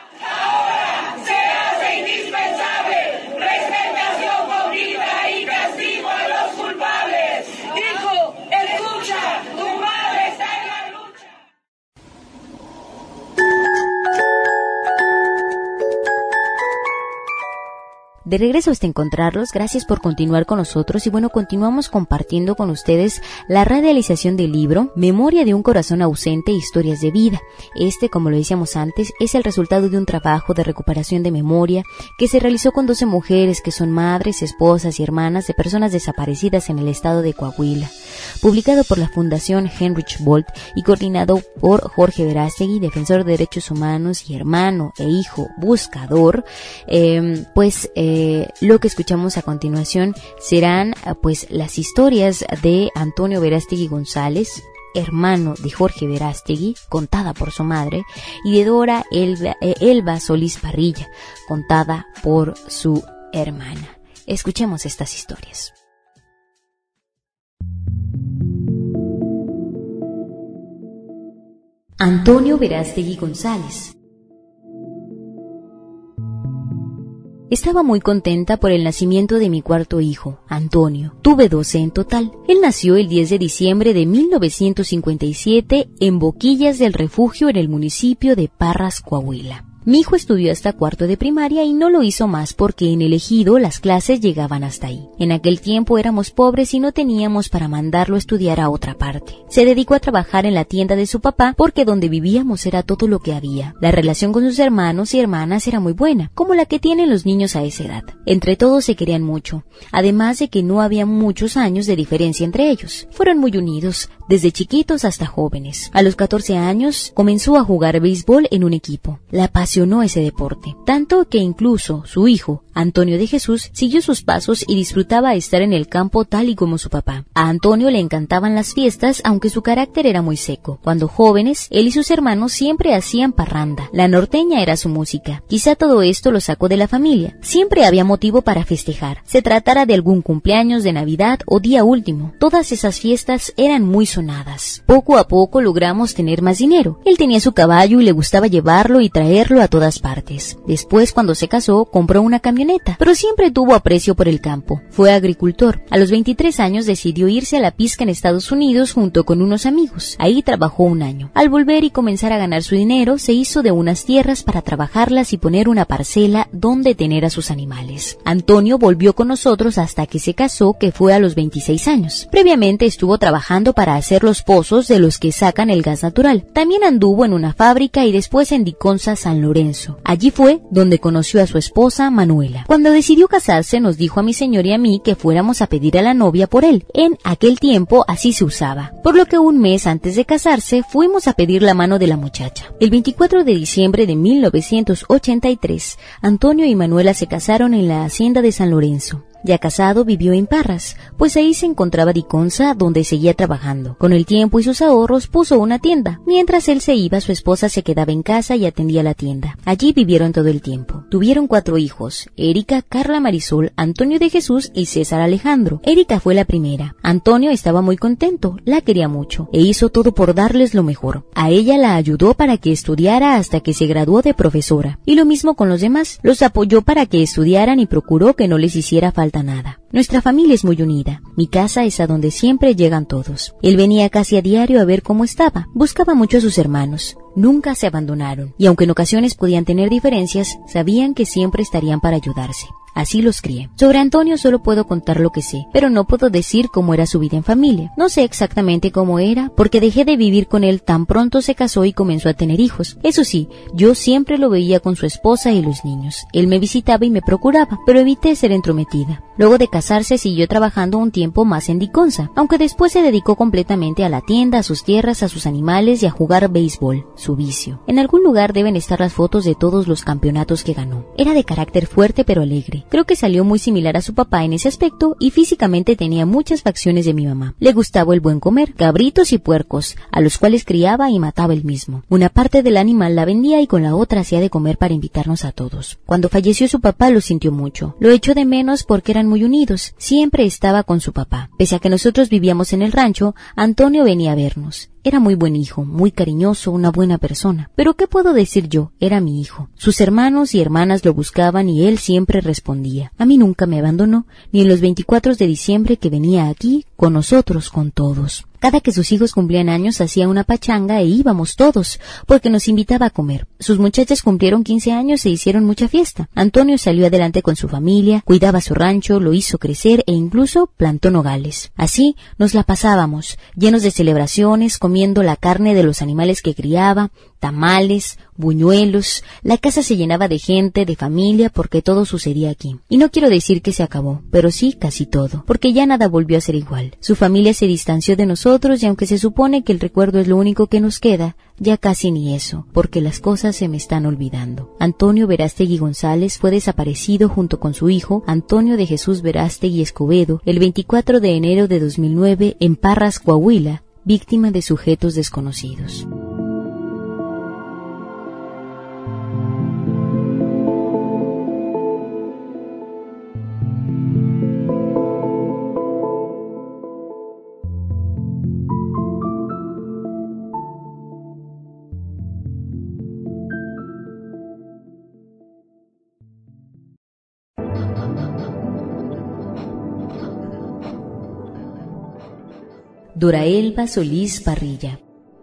De regreso hasta encontrarlos, gracias por continuar con nosotros y bueno, continuamos compartiendo con ustedes la realización del libro Memoria de un corazón ausente, historias de vida. Como lo decíamos antes, es el resultado de un trabajo de recuperación de memoria que se realizó con 12 mujeres que son madres, esposas y hermanas de personas desaparecidas en el estado de Coahuila. Publicado por la Fundación Heinrich Böll y coordinado por Jorge Verástegui, defensor de derechos humanos y hermano e hijo buscador, lo que escuchamos a continuación serán las historias de Antonio Verástegui González, hermano de Jorge Verástegui, contada por su madre, y de Dora Elba Solís Parrilla, contada por su hermana. Escuchemos estas historias. Antonio Verástegui González. Estaba muy contenta por el nacimiento de mi cuarto hijo, Antonio. Tuve 12 en total. Él nació el 10 de diciembre de 1957 en Boquillas del Refugio, en el municipio de Parras, Coahuila. Mi hijo estudió hasta cuarto de primaria y no lo hizo más porque en el ejido las clases llegaban hasta ahí. En aquel tiempo éramos pobres y no teníamos para mandarlo a estudiar a otra parte. Se dedicó a trabajar en la tienda de su papá porque donde vivíamos era todo lo que había. La relación con sus hermanos y hermanas era muy buena, como la que tienen los niños a esa edad. Entre todos se querían mucho, además de que no había muchos años de diferencia entre ellos. Fueron muy unidos, desde chiquitos hasta jóvenes. A los 14 años comenzó a jugar béisbol en un equipo. La apasionó ese deporte, tanto que incluso su hijo, Antonio de Jesús, siguió sus pasos y disfrutaba estar en el campo tal y como su papá. A Antonio le encantaban las fiestas, aunque su carácter era muy seco. Cuando jóvenes, él y sus hermanos siempre hacían parranda. La norteña era su música. Quizá todo esto lo sacó de la familia. Siempre había motivo para festejar, se tratara de algún cumpleaños, de Navidad o día último. Todas esas fiestas eran muy sonadas. Poco a poco logramos tener más dinero. Él tenía su caballo y le gustaba llevarlo y traerlo a todas partes. Después, cuando se casó, compró una camioneta, pero siempre tuvo aprecio por el campo. Fue agricultor. A los 23 años decidió irse a la pizca en Estados Unidos junto con unos amigos. Ahí trabajó un año. Al volver y comenzar a ganar su dinero, se hizo de unas tierras para trabajarlas y poner una parcela donde tener a sus animales. Antonio volvió con nosotros hasta que se casó, que fue a los 26 años. Previamente estuvo trabajando para hacer los pozos de los que sacan el gas natural. También anduvo en una fábrica y después en Diconsa, San Lorenzo. Allí fue donde conoció a su esposa, Manuela. Cuando decidió casarse, nos dijo a mi señor y a mí que fuéramos a pedir a la novia por él. En aquel tiempo así se usaba, por lo que un mes antes de casarse fuimos a pedir la mano de la muchacha. El 24 de diciembre de 1983, Antonio y Manuela se casaron en la hacienda de San Lorenzo. Ya casado, vivió en Parras, pues ahí se encontraba Diconsa, donde seguía trabajando. Con el tiempo y sus ahorros puso una tienda. Mientras él se iba, su esposa se quedaba en casa y atendía la tienda. Allí vivieron todo el tiempo. Tuvieron 4 hijos: Erika, Carla Marisol, Antonio de Jesús y César Alejandro. Erika fue la primera. Antonio estaba muy contento, la quería mucho e hizo todo por darles lo mejor. A ella la ayudó para que estudiara hasta que se graduó de profesora. Y lo mismo con los demás. Los apoyó para que estudiaran y procuró que no les hiciera falta nada. Nuestra familia es muy unida. Mi casa es a donde siempre llegan todos. Él venía casi a diario a ver cómo estaba. Buscaba mucho a sus hermanos. Nunca se abandonaron. Y aunque en ocasiones podían tener diferencias, sabían que siempre estarían para ayudarse. Así los crié. Sobre Antonio solo puedo contar lo que sé, pero no puedo decir cómo era su vida en familia. No sé exactamente cómo era, porque dejé de vivir con él tan pronto se casó y comenzó a tener hijos. Eso sí, yo siempre lo veía con su esposa y los niños. Él me visitaba y me procuraba, pero evité ser entrometida. Luego de casarse siguió trabajando un tiempo más en Diconsa, aunque después se dedicó completamente a la tienda, a sus tierras, a sus animales y a jugar béisbol, su vicio. En algún lugar deben estar las fotos de todos los campeonatos que ganó. Era de carácter fuerte pero alegre. Creo que salió muy similar a su papá en ese aspecto y físicamente tenía muchas facciones de mi mamá. Le gustaba el buen comer, cabritos y puercos, a los cuales criaba y mataba él mismo. Una parte del animal la vendía y con la otra hacía de comer para invitarnos a todos. Cuando falleció su papá lo sintió mucho. Lo echó de menos porque eran muy unidos. Siempre estaba con su papá. Pese a que nosotros vivíamos en el rancho, Antonio venía a vernos. Era muy buen hijo, muy cariñoso, una buena persona. Pero ¿qué puedo decir yo? Era mi hijo. Sus hermanos y hermanas lo buscaban y él siempre respondía. A mí nunca me abandonó, ni en los 24 de diciembre que venía aquí, con nosotros, con todos. Cada que sus hijos cumplían años hacía una pachanga e íbamos todos, porque nos invitaba a comer. Sus muchachas cumplieron 15 años e hicieron mucha fiesta. Antonio salió adelante con su familia, cuidaba su rancho, lo hizo crecer e incluso plantó nogales. Así nos la pasábamos, llenos de celebraciones, comiendo la carne de los animales que criaba, tamales, buñuelos. La casa se llenaba de gente, de familia, porque todo sucedía aquí. Y no quiero decir que se acabó, pero sí casi todo, porque ya nada volvió a ser igual. Su familia se distanció de nosotros y aunque se supone que el recuerdo es lo único que nos queda, ya casi ni eso, porque las cosas se me están olvidando. Antonio Verástegui González fue desaparecido junto con su hijo, Antonio de Jesús Verástegui Escobedo, el 24 de enero de 2009 en Parras, Coahuila, víctima de sujetos desconocidos. Doraelba Solís Parrilla.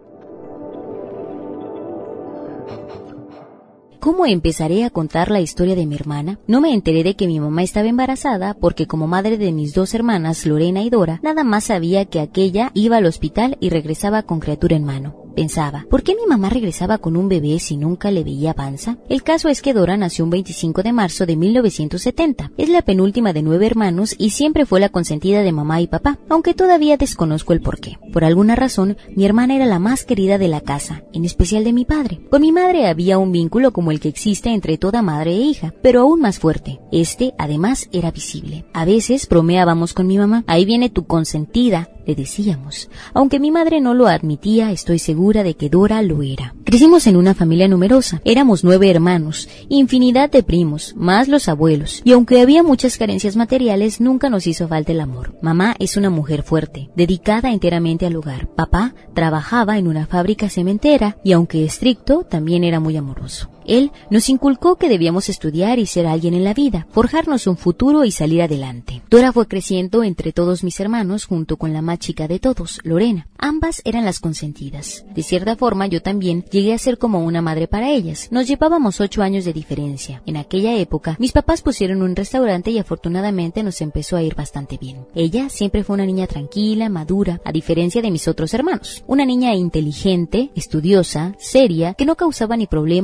¿Cómo empezaré a contar la historia de mi hermana? No me enteré de que mi mamá estaba embarazada porque como madre de mis 2 hermanas, Lorena y Dora, nada más sabía que aquella iba al hospital y regresaba con criatura en mano. Pensaba, ¿por qué mi mamá regresaba con un bebé si nunca le veía panza? El caso es que Dora nació un 25 de marzo de 1970. Es la penúltima de 9 hermanos y siempre fue la consentida de mamá y papá, aunque todavía desconozco el porqué. Por alguna razón, mi hermana era la más querida de la casa, en especial de mi padre. Con mi madre había un vínculo como el que existe entre toda madre e hija, pero aún más fuerte. Además, era visible. A veces bromeábamos con mi mamá. Ahí viene tu consentida, le decíamos. Aunque mi madre no lo admitía, estoy segura de que Dora lo era. Crecimos en una familia numerosa. Éramos 9 hermanos, infinidad de primos, más los abuelos. Y aunque había muchas carencias materiales, nunca nos hizo falta el amor. Mamá es una mujer fuerte, dedicada enteramente al hogar. Papá trabajaba en una fábrica cementera y aunque estricto, también era muy amoroso. Él nos inculcó que debíamos estudiar y ser alguien en la vida, forjarnos un futuro y salir adelante. Dora fue creciendo entre todos mis hermanos junto con la más chica de todos, Lorena. Ambas eran las consentidas. De cierta forma, yo también llegué a ser como una madre para ellas. Nos llevábamos 8 años de diferencia. En aquella época, mis papás pusieron un restaurante y afortunadamente nos empezó a ir bastante bien. Ella siempre fue una niña tranquila, madura, a diferencia de mis otros hermanos. Una niña inteligente, estudiosa, seria, que no causaba ni problemas con alguien.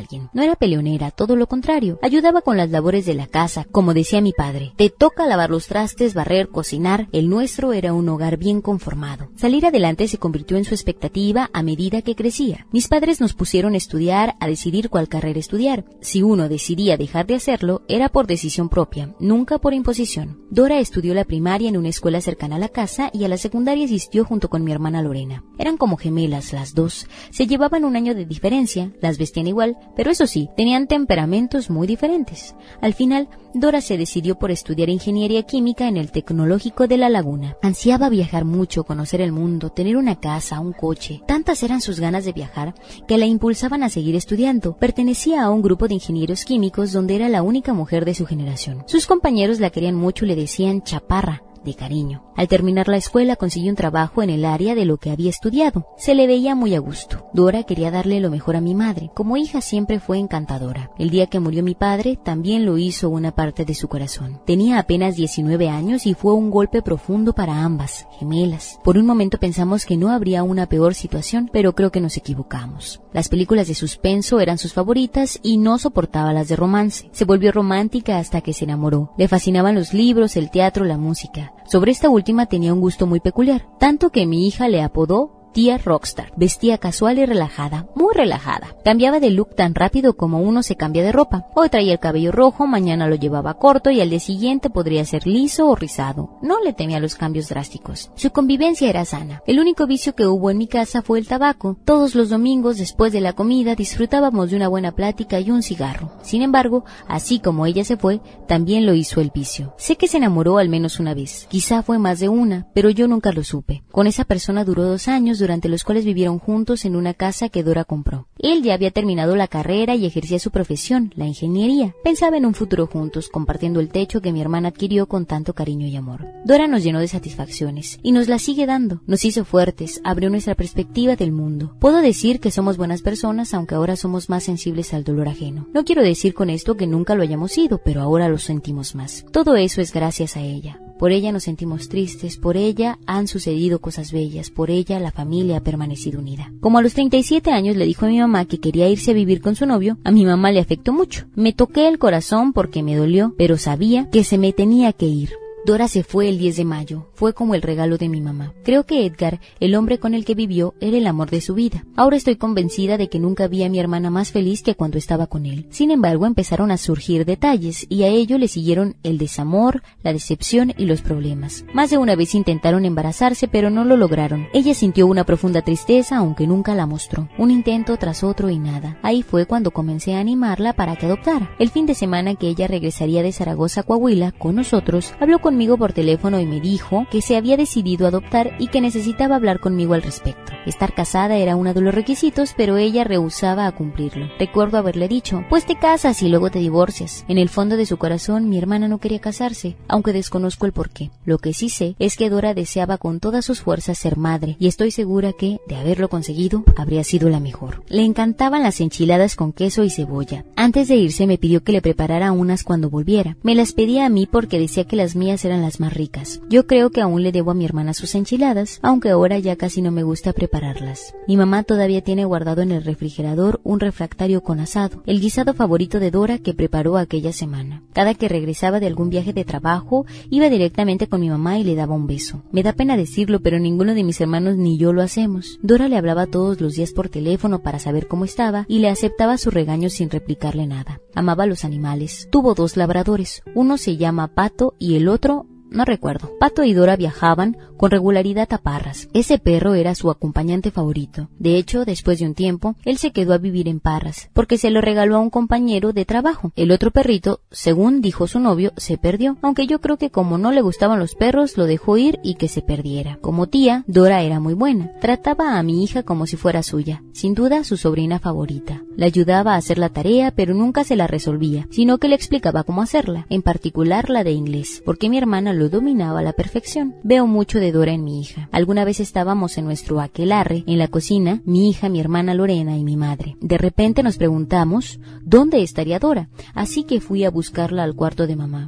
alguien. No era peleonera, todo lo contrario. Ayudaba con las labores de la casa, como decía mi padre. Te toca lavar los trastes, barrer, cocinar. El nuestro era un hogar bien conformado. Salir adelante se convirtió en su expectativa a medida que crecía. Mis padres nos pusieron a estudiar, a decidir cuál carrera estudiar. Si uno decidía dejar de hacerlo, era por decisión propia, nunca por imposición. Dora estudió la primaria en una escuela cercana a la casa y a la secundaria asistió junto con mi hermana Lorena. Eran como gemelas las dos. Se llevaban un año de diferencia, las vestían igual, pero eso sí, tenían temperamentos muy diferentes. Al final, Dora se decidió por estudiar ingeniería química en el Tecnológico de La Laguna. Ansiaba viajar mucho, conocer el mundo, tener una casa, un coche. Tantas eran sus ganas de viajar que la impulsaban a seguir estudiando. Pertenecía a un grupo de ingenieros químicos donde era la única mujer de su generación. Sus compañeros la querían mucho y le decían chaparra, de cariño. Al terminar la escuela consiguió un trabajo en el área de lo que había estudiado. Se le veía muy a gusto. Dora quería darle lo mejor a mi madre. Como hija siempre fue encantadora. El día que murió mi padre también lo hizo una parte de su corazón. Tenía apenas 19 años y fue un golpe profundo para ambas, gemelas. Por un momento pensamos que no habría una peor situación, pero creo que nos equivocamos. Las películas de suspenso eran sus favoritas y no soportaba las de romance. Se volvió romántica hasta que se enamoró. Le fascinaban los libros, el teatro, la música. Sobre esta última tenía un gusto muy peculiar, tanto que mi hija le apodó tía rockstar. Vestía casual y relajada, muy relajada. Cambiaba de look tan rápido como uno se cambia de ropa. Hoy traía el cabello rojo, mañana lo llevaba corto y al día siguiente podría ser liso o rizado. No le temía los cambios drásticos. Su convivencia era sana. El único vicio que hubo en mi casa fue el tabaco. Todos los domingos, después de la comida, disfrutábamos de una buena plática y un cigarro. Sin embargo, así como ella se fue, también lo hizo el vicio. Sé que se enamoró al menos una vez. Quizá fue más de una, pero yo nunca lo supe. Con esa persona duró 2 años, durante los cuales vivieron juntos en una casa que Dora compró. Él ya había terminado la carrera y ejercía su profesión, la ingeniería. Pensaba en un futuro juntos, compartiendo el techo que mi hermana adquirió con tanto cariño y amor. Dora nos llenó de satisfacciones y nos las sigue dando. Nos hizo fuertes, abrió nuestra perspectiva del mundo. Puedo decir que somos buenas personas, aunque ahora somos más sensibles al dolor ajeno. No quiero decir con esto que nunca lo hayamos sido, pero ahora lo sentimos más. Todo eso es gracias a ella. Por ella nos sentimos tristes, por ella han sucedido cosas bellas, por ella la familia ha permanecido unida. Como a los 37 años le dijo a mi mamá que quería irse a vivir con su novio, a mi mamá le afectó mucho. Me toqué el corazón porque me dolió, pero sabía que se me tenía que ir. Dora se fue el 10 de mayo, fue como el regalo de mi mamá. Creo que Edgar, el hombre con el que vivió, era el amor de su vida. Ahora estoy convencida de que nunca vi a mi hermana más feliz que cuando estaba con él. Sin embargo, empezaron a surgir detalles y a ello le siguieron el desamor, la decepción y los problemas. Más de una vez intentaron embarazarse, pero no lo lograron. Ella sintió una profunda tristeza, aunque nunca la mostró. Un intento tras otro y nada. Ahí fue cuando comencé a animarla para que adoptara. El fin de semana que ella regresaría de Zaragoza a Coahuila con nosotros, habló conmigo por teléfono y me dijo que se había decidido adoptar y que necesitaba hablar conmigo al respecto. Estar casada era uno de los requisitos, pero ella rehusaba a cumplirlo. Recuerdo haberle dicho, pues te casas y luego te divorcias. En el fondo de su corazón mi hermana no quería casarse, aunque desconozco el porqué. Lo que sí sé es que Dora deseaba con todas sus fuerzas ser madre y estoy segura que, de haberlo conseguido, habría sido la mejor. Le encantaban las enchiladas con queso y cebolla. Antes de irse me pidió que le preparara unas cuando volviera. Me las pedía a mí porque decía que las mías eran las más ricas. Yo creo que aún le debo a mi hermana sus enchiladas, aunque ahora ya casi no me gusta prepararlas. Mi mamá todavía tiene guardado en el refrigerador un refractario con asado, el guisado favorito de Dora que preparó aquella semana. Cada que regresaba de algún viaje de trabajo, iba directamente con mi mamá y le daba un beso. Me da pena decirlo, pero ninguno de mis hermanos ni yo lo hacemos. Dora le hablaba todos los días por teléfono para saber cómo estaba y le aceptaba su regaño sin replicarle nada. Amaba a los animales. Tuvo 2 labradores. Uno se llama Pato y el otro no recuerdo. Pato y Dora viajaban con regularidad a Parras. Ese perro era su acompañante favorito. De hecho, después de un tiempo, él se quedó a vivir en Parras, porque se lo regaló a un compañero de trabajo. El otro perrito, según dijo su novio, se perdió, aunque yo creo que como no le gustaban los perros, lo dejó ir y que se perdiera. Como tía, Dora era muy buena. Trataba a mi hija como si fuera suya, sin duda su sobrina favorita. La ayudaba a hacer la tarea, pero nunca se la resolvía, sino que le explicaba cómo hacerla, en particular la de inglés, porque mi hermana lo dominaba a la perfección. Veo mucho de Dora en mi hija. Alguna vez estábamos en nuestro aquelarre, en la cocina, mi hija, mi hermana Lorena y mi madre. De repente nos preguntamos, ¿dónde estaría Dora? Así que fui a buscarla al cuarto de mamá.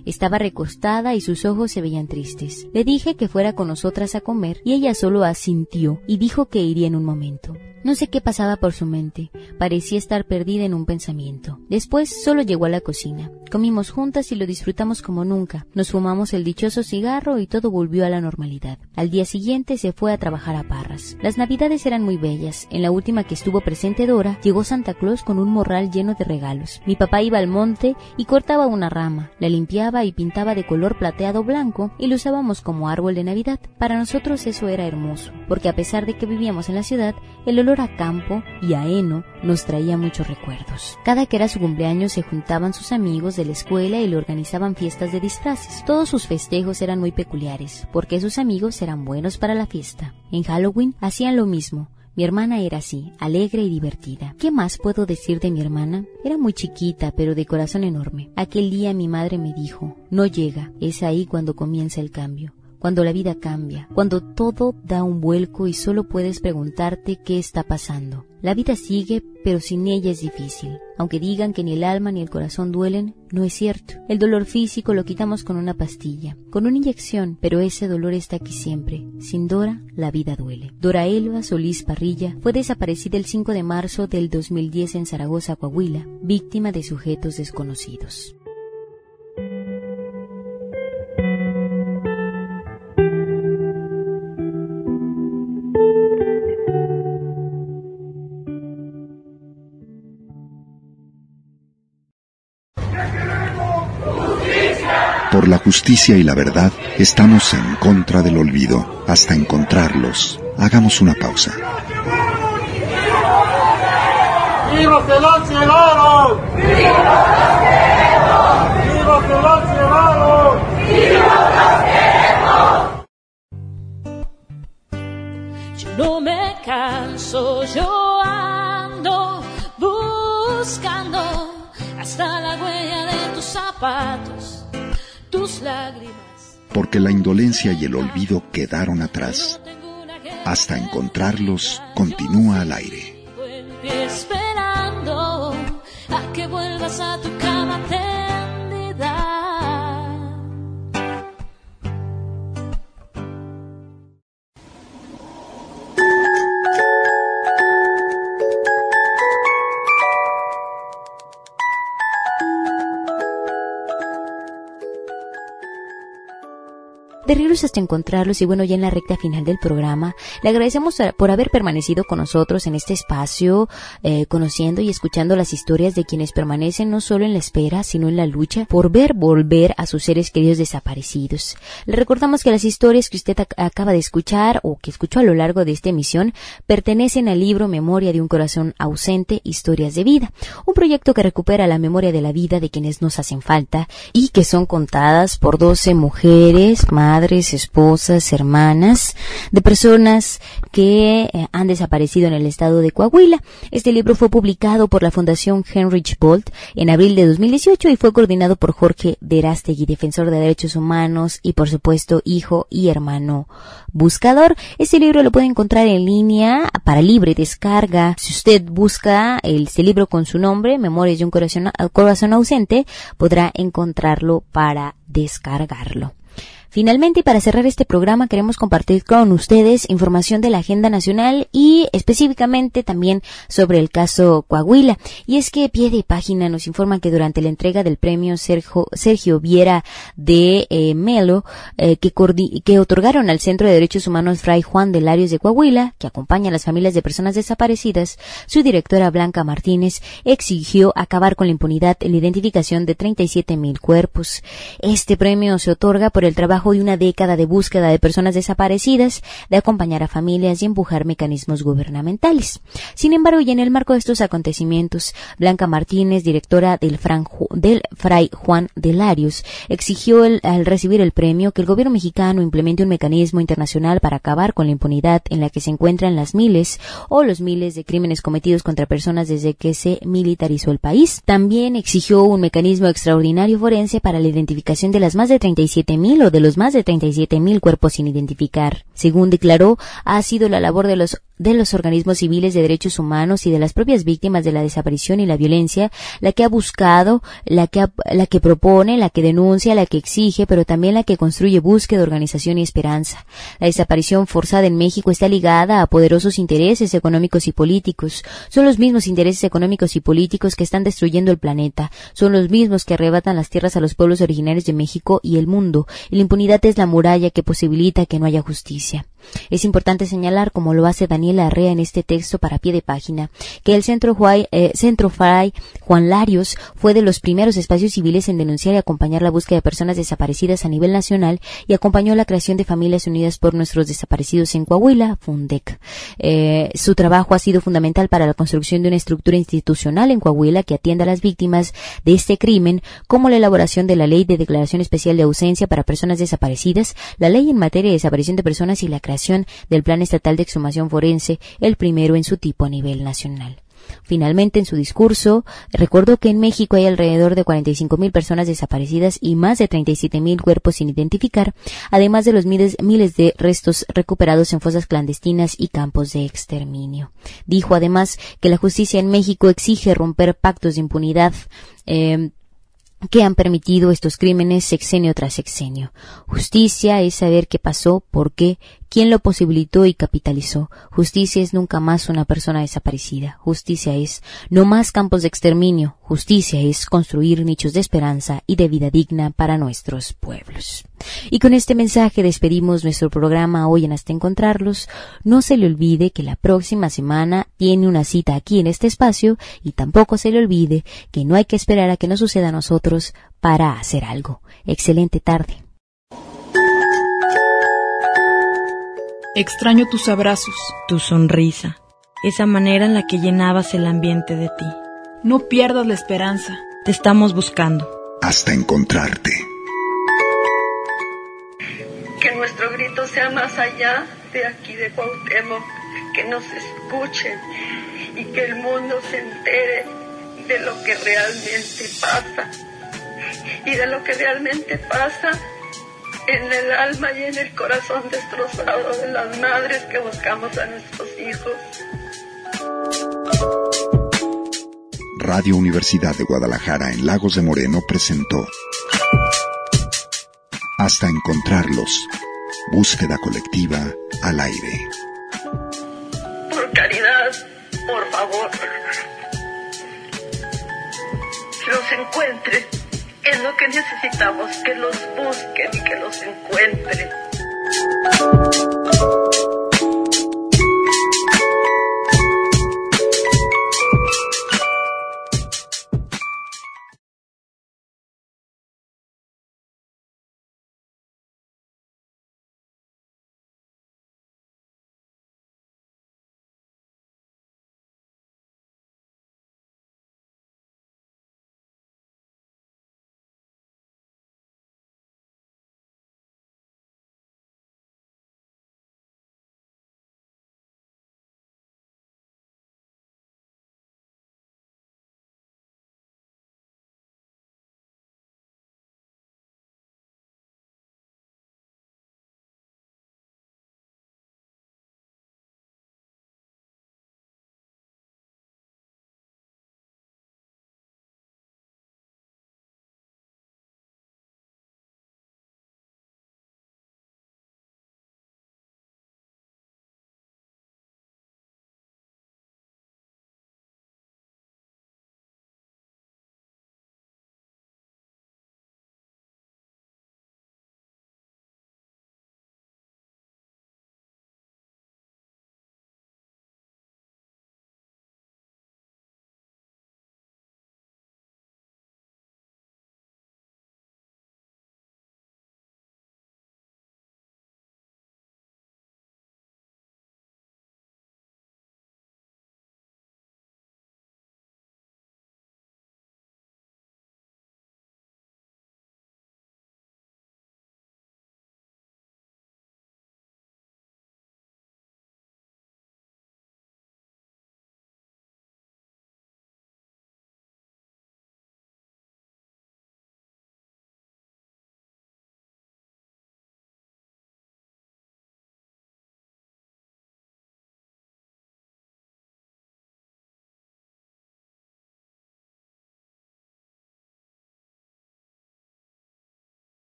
Estaba recostada y sus ojos se veían tristes. Le dije que fuera con nosotras a comer y ella solo asintió y dijo que iría en un momento. No sé qué pasaba por su mente, parecía estar perdida en un pensamiento. Después solo llegó a la cocina. Comimos juntas y lo disfrutamos como nunca. Nos fumamos el dichoso cigarro y todo volvió a la normalidad. Al día siguiente se fue a trabajar a Parras. Las navidades eran muy bellas. En la última que estuvo presente Dora, llegó Santa Claus con un morral lleno de regalos. Mi papá iba al monte y cortaba una rama, la limpiaba y pintaba de color plateado blanco y lo usábamos como árbol de Navidad. Para nosotros eso era hermoso, porque a pesar de que vivíamos en la ciudad, el olor a campo y a heno nos traía muchos recuerdos. Cada que era su cumpleaños se juntaban sus amigos de la escuela y le organizaban fiestas de disfraces. Todos sus festejos eran muy peculiares, porque sus amigos eran buenos para la fiesta. En Halloween hacían lo mismo. Mi hermana era así, alegre y divertida. ¿Qué más puedo decir de mi hermana? Era muy chiquita, pero de corazón enorme. Aquel día mi madre me dijo, no llega, es ahí cuando comienza el cambio. Cuando la vida cambia, cuando todo da un vuelco y solo puedes preguntarte qué está pasando. La vida sigue, pero sin ella es difícil. Aunque digan que ni el alma ni el corazón duelen, no es cierto. El dolor físico lo quitamos con una pastilla, con una inyección, pero ese dolor está aquí siempre. Sin Dora, la vida duele. Dora Elba Solís Parrilla fue desaparecida el 5 de marzo del 2010 en Zaragoza, Coahuila, víctima de sujetos desconocidos. Por la justicia y la verdad, estamos en contra del olvido. Hasta encontrarlos, hagamos una pausa. ¡Viva que los llevaron! ¡Viva los queremos! ¡Viva que los llevaron! ¡Viva los queremos! Yo no me canso, yo ando buscando hasta la huella de tus zapatos. Tus lágrimas. Porque la indolencia y el olvido quedaron atrás. Hasta encontrarlos, continúa al aire. Esperando a que vuelvas a tu cama tendida. De regreso hasta encontrarlos y bueno, ya en la recta final del programa, le agradecemos por haber permanecido con nosotros en este espacio, conociendo y escuchando las historias de quienes permanecen no solo en la espera, sino en la lucha por ver volver a sus seres queridos desaparecidos. Le recordamos que las historias que usted acaba de escuchar o que escuchó a lo largo de esta emisión pertenecen al libro Memoria de un corazón ausente, historias de vida, un proyecto que recupera la memoria de la vida de quienes nos hacen falta y que son contadas por 12 mujeres, madres, esposas, hermanas de personas que han desaparecido en el estado de Coahuila. Este libro fue publicado por la Fundación Heinrich Böll en abril de 2018 y fue coordinado por Jorge Verástegui, defensor de derechos humanos y por supuesto hijo y hermano buscador. Este libro lo puede encontrar en línea para libre descarga. Si usted busca este libro con su nombre, Memorias de un corazón ausente, podrá encontrarlo para descargarlo. Finalmente, y para cerrar este programa, queremos compartir con ustedes información de la agenda nacional y específicamente también sobre el caso Coahuila. Y es que Pie de Página nos informa que durante la entrega del premio Sergio Viera de Melo, que otorgaron al Centro de Derechos Humanos Fray Juan de Larios de Coahuila, que acompaña a las familias de personas desaparecidas, su directora Blanca Martínez exigió acabar con la impunidad en la identificación de 37,000 cuerpos. Este premio se otorga por el trabajo de una década de búsqueda de personas desaparecidas, de acompañar a familias y empujar mecanismos gubernamentales. Sin embargo, y en el marco de estos acontecimientos, Blanca Martínez, directora del Fray Juan de Larios, exigió al recibir el premio que el gobierno mexicano implemente un mecanismo internacional para acabar con la impunidad en la que se encuentran las miles o los miles de crímenes cometidos contra personas desde que se militarizó el país. También exigió un mecanismo extraordinario forense para la identificación de las más de 37,000 o de los más de 37,000 cuerpos sin identificar. Según declaró, ha sido la labor de los organismos civiles de derechos humanos y de las propias víctimas de la desaparición y la violencia, la que ha buscado, la que propone, la que denuncia, la que exige, pero también la que construye búsqueda, organización y esperanza. La desaparición forzada en México está ligada a poderosos intereses económicos y políticos. Son los mismos intereses económicos y políticos que están destruyendo el planeta. Son los mismos que arrebatan las tierras a los pueblos originarios de México y el mundo. Y la impunidad es la muralla que posibilita que no haya justicia. Es importante señalar, como lo hace Daniela Arrea en este texto para pie de página, que el Centro Fray Juan Larios fue de los primeros espacios civiles en denunciar y acompañar la búsqueda de personas desaparecidas a nivel nacional y acompañó la creación de Familias Unidas por Nuestros Desaparecidos en Coahuila, FUNDEC. Su trabajo ha sido fundamental para la construcción de una estructura institucional en Coahuila que atienda a las víctimas de este crimen, como la elaboración de la Ley de Declaración Especial de Ausencia para Personas Desaparecidas, la Ley en materia de desaparición de personas y la creación del Plan Estatal de Exhumación Forense, el primero en su tipo a nivel nacional. Finalmente, en su discurso, recordó que en México hay alrededor de 45,000 personas desaparecidas y más de 37,000 cuerpos sin identificar, además de los miles de restos recuperados en fosas clandestinas y campos de exterminio. Dijo además que la justicia en México exige romper pactos de impunidad que han permitido estos crímenes sexenio tras sexenio. Justicia es saber qué pasó, por qué, quién lo posibilitó y capitalizó. Justicia es nunca más una persona desaparecida. Justicia es no más campos de exterminio. Justicia es construir nichos de esperanza y de vida digna para nuestros pueblos. Y con este mensaje despedimos nuestro programa hoy en Hasta Encontrarlos. No se le olvide que la próxima semana tiene una cita aquí en este espacio y tampoco se le olvide que no hay que esperar a que nos suceda a nosotros para hacer algo. Excelente tarde. Extraño tus abrazos, tu sonrisa, esa manera en la que llenabas el ambiente de ti. No pierdas la esperanza. Te estamos buscando. Hasta encontrarte. Que nuestro grito sea más allá de aquí de Cuauhtémoc, que nos escuchen y que el mundo se entere de lo que realmente pasa y de lo que realmente pasa en el alma y en el corazón destrozado de las madres que buscamos a nuestros hijos. Radio Universidad de Guadalajara en Lagos de Moreno presentó Hasta Encontrarlos. Búsqueda colectiva al aire. Por caridad, por favor, que los encuentren. Es lo que necesitamos, que los busquen y que los encuentren.